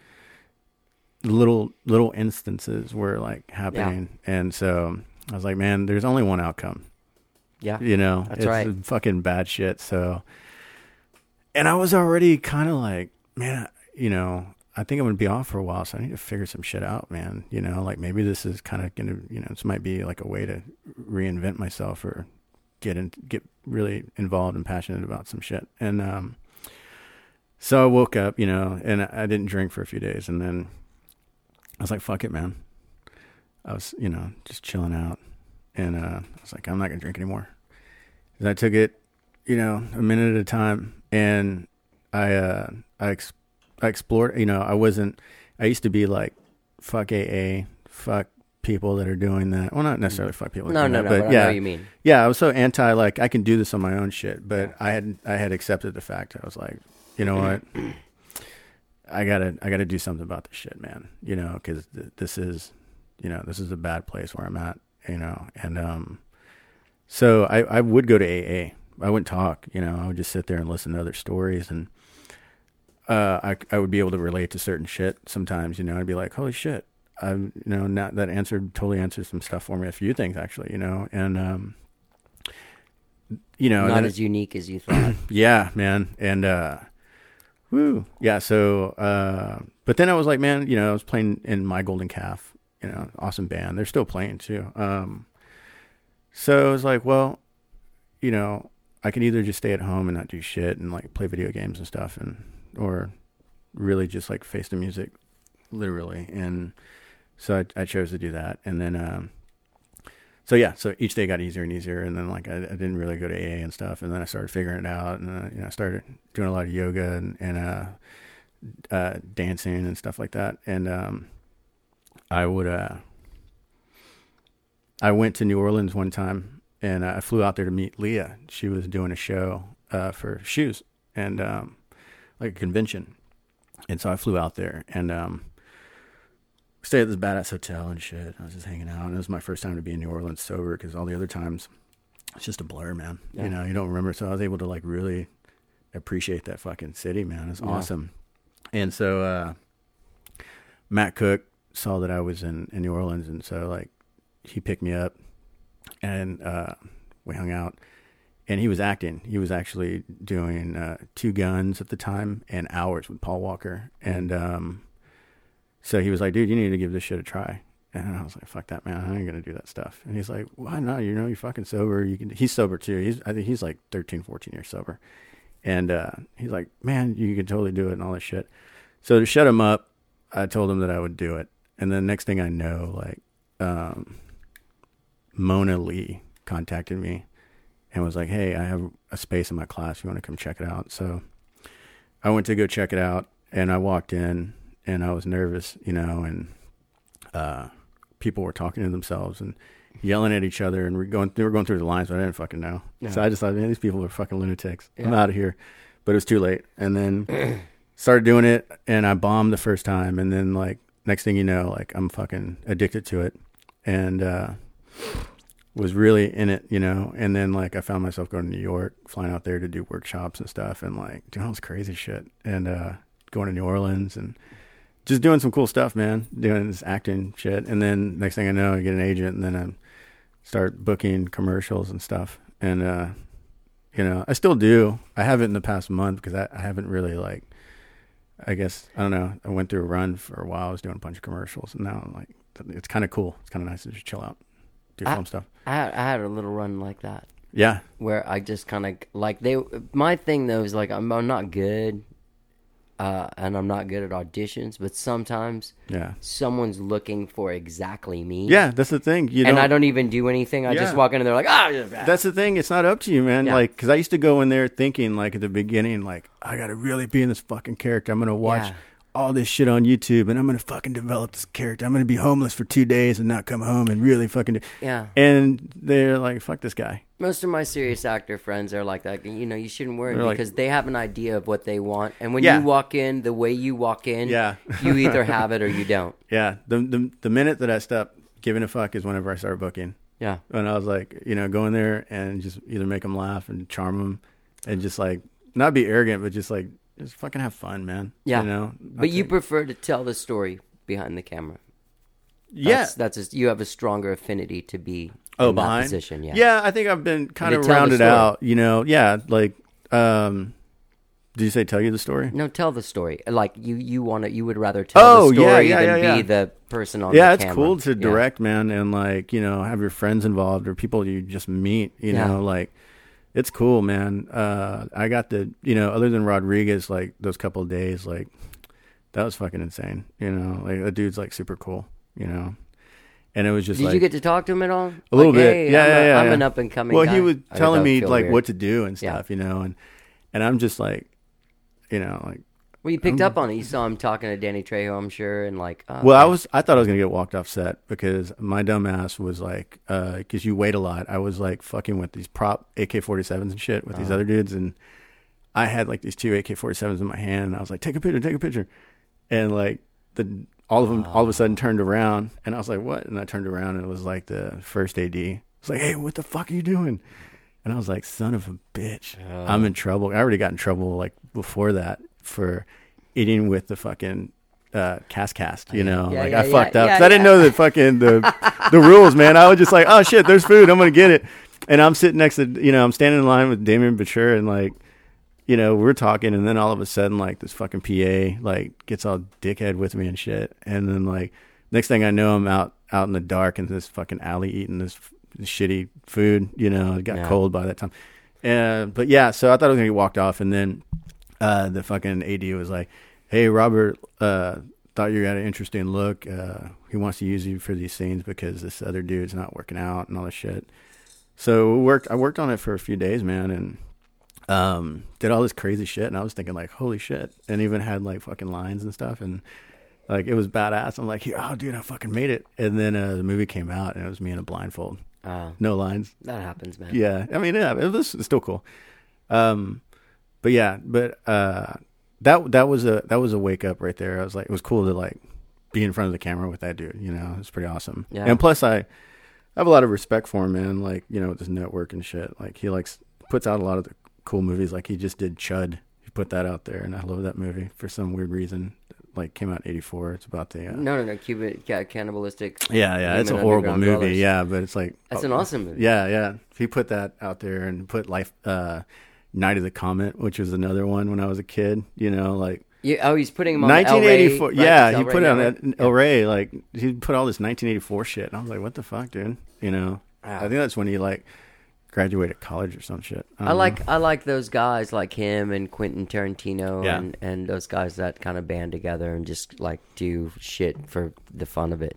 little instances were like happening. Yeah. And so I was like, man, there's only one outcome. Yeah. You know, that's right. It's fucking bad shit. So, and I was already kind of like, man, you know, I think I'm going to be off for a while. So I need to figure some shit out, man. You know, like maybe this is kind of going to, you know, this might be like a way to reinvent myself or get really involved and passionate about some shit. And, so I woke up, you know, and I didn't drink for a few days, and then I was like, fuck it, man. I was, you know, just chilling out. And I was like, I'm not going to drink anymore. And I took it, you know, a minute at a time. And I explored, you know, I used to be like, fuck AA, fuck people that are doing that. Well, not necessarily fuck people. No, but yeah. I know what you mean. Yeah, I was so anti, like, I can do this on my own shit. But I had accepted the fact. I was like, you know what? I gotta do something about this shit, man. You know, because this is a bad place where I'm at. You know, and so I would go to AA. I wouldn't talk. You know, I would just sit there and listen to other stories, and I would be able to relate to certain shit sometimes. You know, I'd be like, holy shit, that totally answered some stuff for me. A few things actually. You know, and you know, not as unique as you thought. Yeah, man, and. Woo. Yeah. So, but then I was like, man, you know, I was playing in My Golden Calf, you know, awesome band. They're still playing too. So I was like, well, you know, I can either just stay at home and not do shit and like play video games and stuff or really just like face the music literally. And so I chose to do that. And then, so each day got easier and easier, and then like I didn't really go to AA and stuff, and then I started figuring it out, and you know, I started doing a lot of yoga and dancing and stuff like that, and I went to New Orleans one time, and I flew out there to meet Leah. She was doing a show for shoes and like a convention, and so I flew out there and stayed at this badass hotel and shit. I was just hanging out, and it was my first time to be in New Orleans sober, because all the other times it's just a blur, man. Yeah. You know, you don't remember. So I was able to like really appreciate that fucking city, man. It's awesome. And so Matt Cook saw that I was in New Orleans, and so like he picked me up, and we hung out. And he was acting. He was actually doing Two Guns at the time and Hours with Paul Walker, and so he was like, dude, you need to give this shit a try. And I was like, fuck that, man. I ain't going to do that stuff. And he's like, why not? You know, you're fucking sober. He's sober too. I think he's like 13, 14 years sober. And he's like, man, you can totally do it and all this shit. So to shut him up, I told him that I would do it. And then next thing I know, like Mona Lee contacted me and was like, hey, I have a space in my class. You want to come check it out? So I went to go check it out, and I walked in. And I was nervous, you know, and people were talking to themselves and yelling at each other, and they were going through the lines, but I didn't fucking know. Yeah. So I just thought, man, these people are fucking lunatics. Yeah. I'm out of here. But it was too late. And then started doing it, and I bombed the first time. And then, like, next thing you know, like, I'm fucking addicted to it, and was really in it, you know. And then, like, I found myself going to New York, flying out there to do workshops and stuff, and, like, doing all this crazy shit. And going to New Orleans and just doing some cool stuff, man, doing this acting shit. And then next thing I know, I get an agent, and then I start booking commercials and stuff. And, you know, I still do. I haven't in the past month because I haven't really, like, I guess, I don't know. I went through a run for a while. I was doing a bunch of commercials, and now I'm like, it's kind of cool. It's kind of nice to just chill out, do film stuff. I had a little run like that Yeah. where I just kind of like my thing though is like I'm not good, and I'm not good at auditions, but sometimes Yeah. someone's looking for exactly me. Yeah, that's the thing. And I don't even do anything. I just Yeah. walk in and they're like, That's the thing. It's not up to you, man. Yeah. Like, because I used to go in there thinking, like, at the beginning, like, I got to really be in this fucking character. I'm going to watch Yeah. all this shit on YouTube, and I'm going to fucking develop this character. I'm going to be homeless for 2 days and not come home and really fucking do. Yeah. And they're like, fuck this guy. Most of my serious actor friends are like that. You know, you shouldn't worry They're like- because they have an idea of what they want. And when Yeah. you walk in, the way you walk in, Yeah. you either have it or you don't. Yeah. The minute that I stopped giving a fuck is whenever I started booking. Yeah. And I was like, go in there and just either make them laugh and charm them and just like, not be arrogant, but just like, just fucking have fun, man. Yeah. But you prefer to tell the story behind the camera. Yeah. You have a stronger affinity to be Oh, in that behind? position. Yeah. Yeah, I think I've been kind To of tell the rounded story. out, Yeah, like, did you say tell you the story? No, tell the story. Like you would rather tell the story than be the person on the Yeah, camera. it's cool to Yeah. direct, man, and like, have your friends involved or people you just meet, Yeah. like, it's cool, man. I got other than Rodriguez, like, those couple of days, like, that was fucking insane, like, the dude's, like, super cool, and it was just Did like, you get to talk to him at all? a little Like, bit. hey, Yeah, I'm yeah. an up and coming Well, guy. he was I telling thought it me felt like weird. what to do and Yeah. stuff, and I'm just like, like, Well, you picked up on it. You saw him talking to Danny Trejo, I'm sure, and like. Oh, well, okay. I thought I was gonna get walked off set because my dumb ass was like, because you wait a lot. I was like fucking with these prop AK-47s and shit with these other dudes, and I had like these 2 AK-47s in my hand, and I was like, take a picture, and like all of them all of a sudden turned around, and I was like, what? And I turned around, and it was like the first AD. It's like, hey, what the fuck are you doing? And I was like, son of a bitch, I'm in trouble. I already got in trouble like before that for eating with the fucking cast, like I fucked up. 'Cause I didn't know the fucking the rules, man. I was just like, oh shit, there's food, I'm gonna get it. And I'm sitting next to, I'm standing in line with Damien Bature, and like, we're talking, and then all of a sudden, like, this fucking PA like gets all dickhead with me and shit, and then like next thing I know, I'm out in the dark in this fucking alley eating this shitty food. It got cold by that time. But yeah, so I thought I was gonna get walked off, and then the fucking AD was like, hey, Robert, thought you had an interesting look. He wants to use you for these scenes because this other dude's not working out and all this shit. So I worked on it for a few days, man, and did all this crazy shit, and I was thinking like, holy shit, and even had like fucking lines and stuff, and like it was badass. I'm like, oh dude, I fucking made it. And then the movie came out, and it was me in a blindfold, no lines. That happens, man. Yeah, I mean, yeah, it was still cool. But yeah, that was a wake up right there. I was like, it was cool to like be in front of the camera with that dude. It's pretty awesome. Yeah. And plus, I have a lot of respect for him, man. Like, with this network and shit. Like, he puts out a lot of the cool movies. Like, he just did Chud. He put that out there, and I love that movie for some weird reason. Like, came out in '84. It's about the No, Cuban cannibalistic. yeah. It's a human horrible underground movie. dwellers. Yeah, but it's like That's an awesome movie. Yeah. He put that out there and put Night of the Comet, which was another one when I was a kid. Like. He's putting him on 1984. El Rey, Yeah, right? he put it on Network? El Rey. Like, he put all this 1984 shit. And I was like, what the fuck, dude? I think that's when he like graduated college or some shit. I like those guys like him and Quentin Tarantino Yeah. and those guys that kind of band together and just like do shit for the fun of it.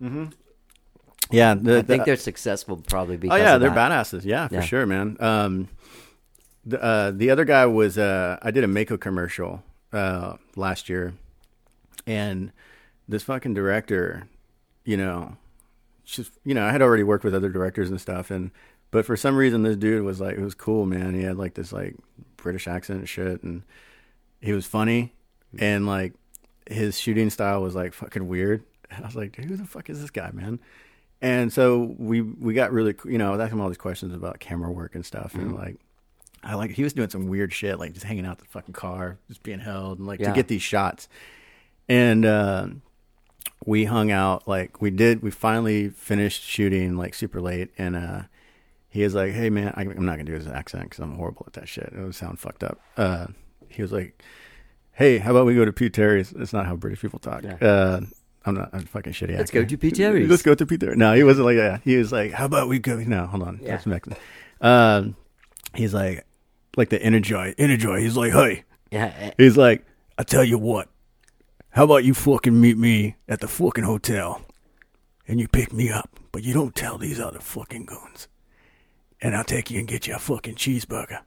Yeah, I think they're successful probably because oh yeah, of they're that. badasses. Yeah, for Yeah. sure, man. The other guy was I did a Mako commercial last year, and this fucking director, just I had already worked with other directors and stuff, but for some reason this dude was like, it was cool, man. He had like this like British accent and shit, and he was funny, and like his shooting style was like fucking weird. And I was like, who the fuck is this guy, man? And so we got really, I was asking him all these questions about camera work and stuff, and like, he was doing some weird shit, like just hanging out the fucking car, just being held, and like to get these shots. And we hung out, like we finally finished shooting like super late, and he was like, hey man, I'm not gonna do his accent because I'm horrible at that shit. It would sound fucked up. He was like, hey, how about we go to Pete Terry's? That's not how British people talk. Yeah. I'm fucking shitty. Let's go to Pete Terry's. Let's go to Pete Terry's. No, he wasn't like that. He was like, how about we go? No, hold on. Yeah. That's Mexican. He's like the Enjoy. He's like, hey. Yeah. He's like, I tell you what. How about you fucking meet me at the fucking hotel and you pick me up, but you don't tell these other fucking goons. And I'll take you and get you a fucking cheeseburger.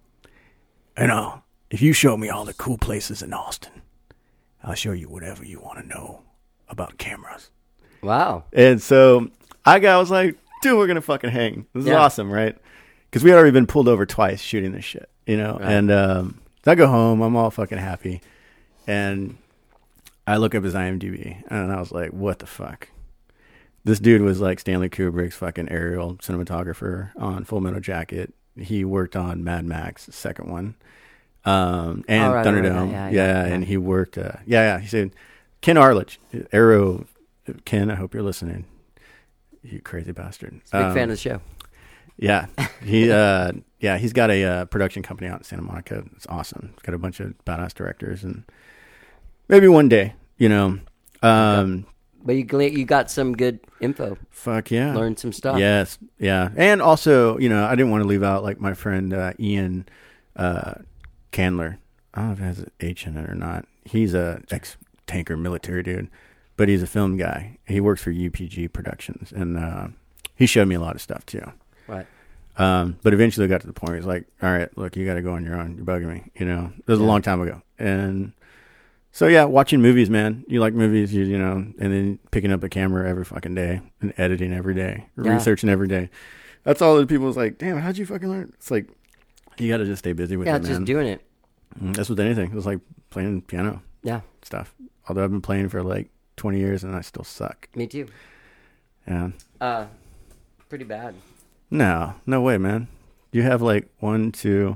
And if you show me all the cool places in Austin, I'll show you whatever you want to know about cameras. Wow. And so I was like, dude, we're going to fucking hang. This is Yeah. awesome, right? Because we had already been pulled over twice shooting this shit, you know? Right. And so I go home. I'm all fucking happy. And I look up his IMDb, and I was like, what the fuck? This dude was like Stanley Kubrick's fucking aerial cinematographer on Full Metal Jacket. He worked on Mad Max, the second one, and right, Thunderdome. right, Yeah, and he worked. He said Ken Arledge, Arrow. Ken, I hope you're listening. You crazy bastard. Big fan of the show. Yeah, he's got a production company out in Santa Monica. It's awesome. It's got a bunch of badass directors, and maybe one day, you know. But you got some good info. Fuck yeah. Learned some stuff. Yes, yeah. And also, you know, I didn't want to leave out like my friend Ian Candler. I don't know if it has an H in it or not. He's a ex-tanker military dude, but he's a film guy. He works for UPG Productions, and he showed me a lot of stuff too. Right. But eventually I got to the point where he's like, all right, look, you got to go on your own. You're bugging me. You know, it was a long time ago. And so, yeah, watching movies, man. You like movies, you know, and then picking up a camera every fucking day and editing every day, researching every day. That's all the people was like, damn, how'd you fucking learn? It's like, you got to just stay busy with it, man. Just doing it. That's with anything. It was like playing piano Yeah. stuff. Although I've been playing for like 20 years and I still suck. Me too. Yeah. Pretty bad. No way, man. You have like 1, 2,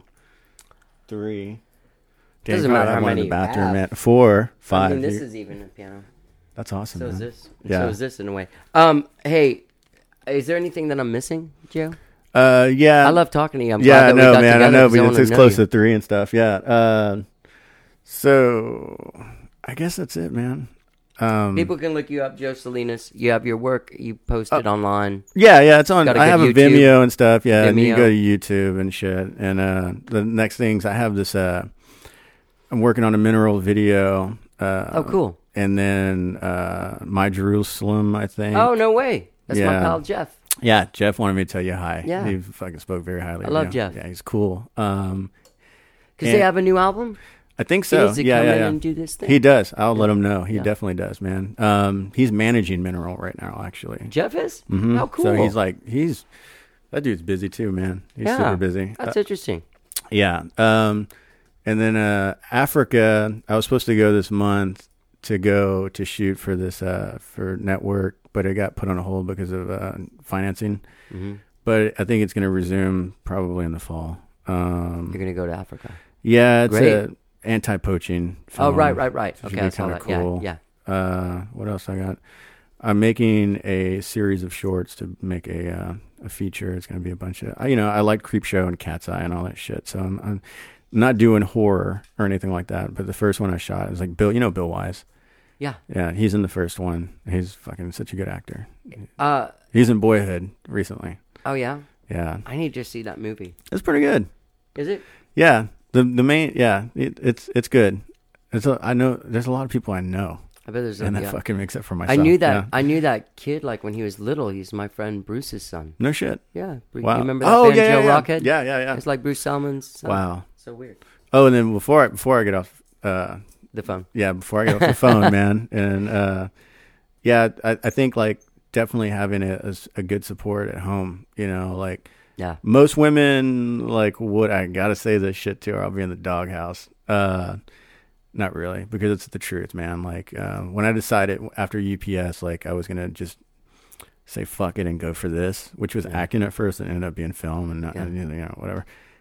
3. Doesn't matter how one in many the you bathroom, have. man. 4, 5. I mean, this is even a piano. That's awesome. So is man. this. Yeah. So is this in a way. Hey, is there anything that I'm missing, Joe? Yeah. I love talking to you. I'm Yeah, glad that no, we got man. I together know, 'cause but wanna it's know close you. to 3 and stuff. Yeah. So I guess that's it, man. People can look you up, Joe Salinas. You have your work. You post it online. Yeah, it's on. Got a I good have a YouTube. Vimeo and stuff. Yeah, and you Vimeo. can go to YouTube and shit. And the next things, I have this. I'm working on a mineral video. Oh, cool. And then My Jerusalem, I think. Oh, no way. That's my Yeah. pal, Jeff. Yeah, Jeff wanted me to tell you hi. Yeah. He fucking spoke very highly I of love you. Jeff. Yeah, he's cool. Because And- they have a new album. I think He so. needs to Yeah, come in yeah. and do this thing. He does. I'll let him know. He Yeah. definitely does, man. He's managing Mineral right now, actually. Jeff is? Mhm. How cool. So that dude's busy too, man. He's super busy. That's interesting. Yeah. And then Africa, I was supposed to go this month to shoot for this for network, but it got put on hold because of financing. Mm-hmm. But I think it's going to resume probably in the fall. You're going to go to Africa. Yeah, it's Great. a anti-poaching Oh, film. right. Should Okay, be I saw kinda that. cool. Yeah. What else I got? I'm making a series of shorts to make a feature. It's going to be a bunch of, I like Creepshow and Cat's Eye and all that shit. So I'm not doing horror or anything like that. But the first one I shot was like Bill Wise. Yeah. Yeah, he's in the first one. He's fucking such a good actor. Uh, He's in Boyhood recently. oh, yeah? Yeah, I need to see that movie. it's pretty good. Is it? Yeah, the main it's good. I know there's a lot of people I know, I bet there's and that yeah. fucking makes it for myself. I knew that. Yeah. I knew that kid like when he was little. He's my friend Bruce's son. No shit. Yeah. Wow. You remember that Oh, band, yeah, Joe yeah. Rockhead? Yeah. It's like Bruce Salmon's son. Wow. So weird. Oh, and then before I get off, The phone. before I get off the phone, man, and I think like definitely having a good support at home. Like Yeah. most women, like what I gotta say this shit to, or I'll be in the doghouse. Not really, because it's the truth, man. Like when I decided after UPS, like I was gonna just say fuck it and go for this, which was acting at first and ended up being film and not, whatever.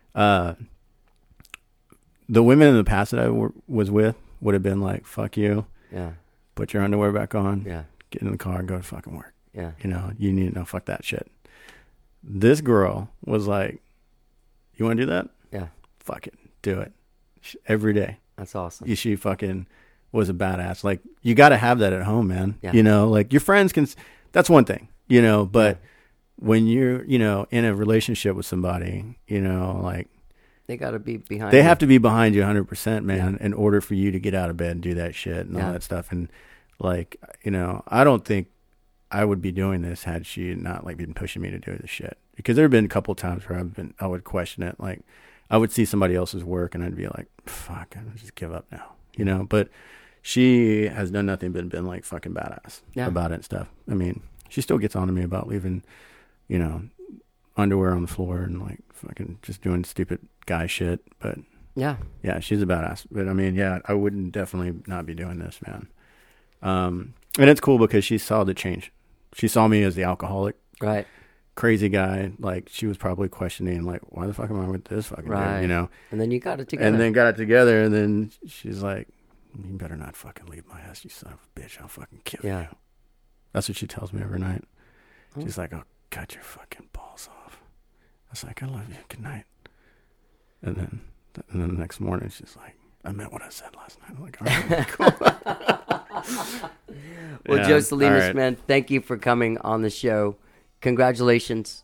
The women in the past that I was with would have been like, fuck you, Yeah. put your underwear back on, Yeah. get in the car and go to fucking work. Yeah. You need to know, fuck that shit. This girl was like, you want to do that? Yeah. Fuck it. Do it. Every day. That's awesome. she fucking was a badass. Like, you got to have that at home, man. Yeah. You know, like your friends can, that's one thing, you know, but when you're, you know, in a relationship with somebody, you know, like, They got to be behind they you. have to be behind you 100%, man, in order for you to get out of bed and do that shit and all that stuff. And like, you know, I don't think I would be doing this had she not like been pushing me to do this shit. Because there have been a couple of times where I would question it. Like, I would see somebody else's work and I'd be like, fuck, I'll just give up now, you know. But she has done nothing but been like fucking badass about it and stuff. I mean, she still gets on to me about leaving, you know, underwear on the floor and like fucking just doing stupid guy shit. But yeah, she's a badass. But I mean, yeah, I wouldn't definitely not be doing this, man. And it's cool because she saw the change. She saw me as the alcoholic, right? Crazy guy. Like, she was probably questioning, like, why the fuck am I with this fucking dude, you know? And then you got it together. And then got it together, and then she's like, you better not fucking leave my ass, you son of a bitch. I'll fucking kill you. That's what she tells me every night. She's like, I'll cut your fucking balls off. I was like, I love you. Good night. And then the next morning, she's like, I meant what I said last night. I'm like, all right, cool. Well, Joe Salinas, man, thank you for coming on the show. Congratulations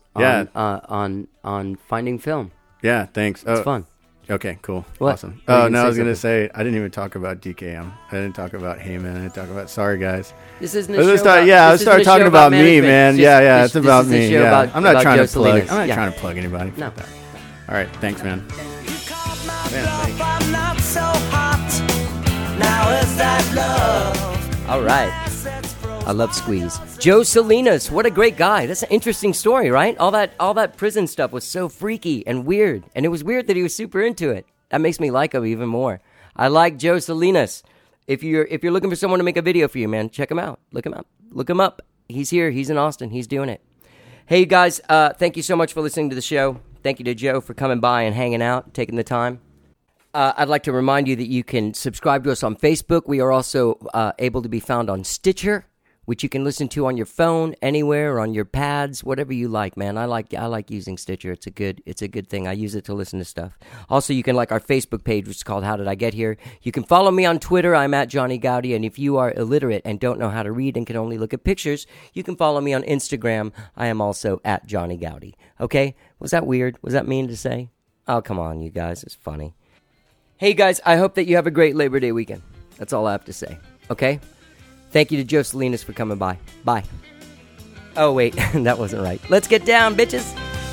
on finding film. Yeah, thanks. It's fun. Okay, cool. What? Awesome. Oh, no, I was going to say, I didn't even talk about DKM. I didn't talk about Heyman. I didn't talk about, sorry, guys. This isn't a show about, I started talking about me, man. It's about me. Yeah. I'm not trying Joe to plug. Salinas. I'm not trying to plug anybody. No. All right, thanks, man. You caught my bluff, I'm not so hot. Now is that love? All right. I love Squeeze. Joe Salinas, what a great guy. That's an interesting story, right? All that prison stuff was so freaky and weird. And it was weird that he was super into it. That makes me like him even more. I like Joe Salinas. If you're looking for someone to make a video for you, man, check him out. Look him up. He's here. He's in Austin. He's doing it. Hey, guys, thank you so much for listening to the show. Thank you to Joe for coming by and hanging out, taking the time. I'd like to remind you that you can subscribe to us on Facebook. We are also able to be found on Stitcher, which you can listen to on your phone, anywhere, or on your pads, whatever you like, man. I like using Stitcher. It's a good thing. I use it to listen to stuff. Also, you can like our Facebook page, which is called How Did I Get Here? You can follow me on Twitter. I'm at Johnny Gowdy. And if you are illiterate and don't know how to read and can only look at pictures, you can follow me on Instagram. I am also at Johnny Gowdy. Okay? Was that weird? Was that mean to say? Oh, come on, you guys. It's funny. Hey, guys, I hope that you have a great Labor Day weekend. That's all I have to say. Okay? Thank you to Joe Salinas for coming by. Bye. Oh, wait. That wasn't right. Let's get down, bitches.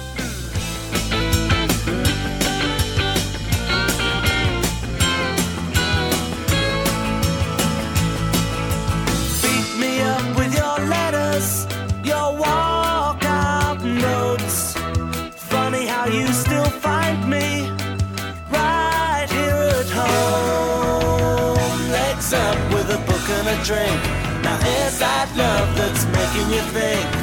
Beat me up with your letters, your walkout notes. Funny how you still find me right here at home. Legs up with a book and a drink. Now is that love that's making you think?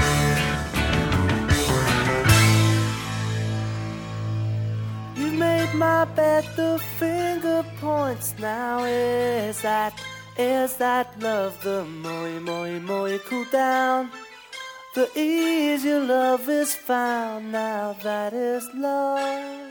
You made my bed, the finger points. Now is that love? The more you cool down, the easier love is found. Now that is love.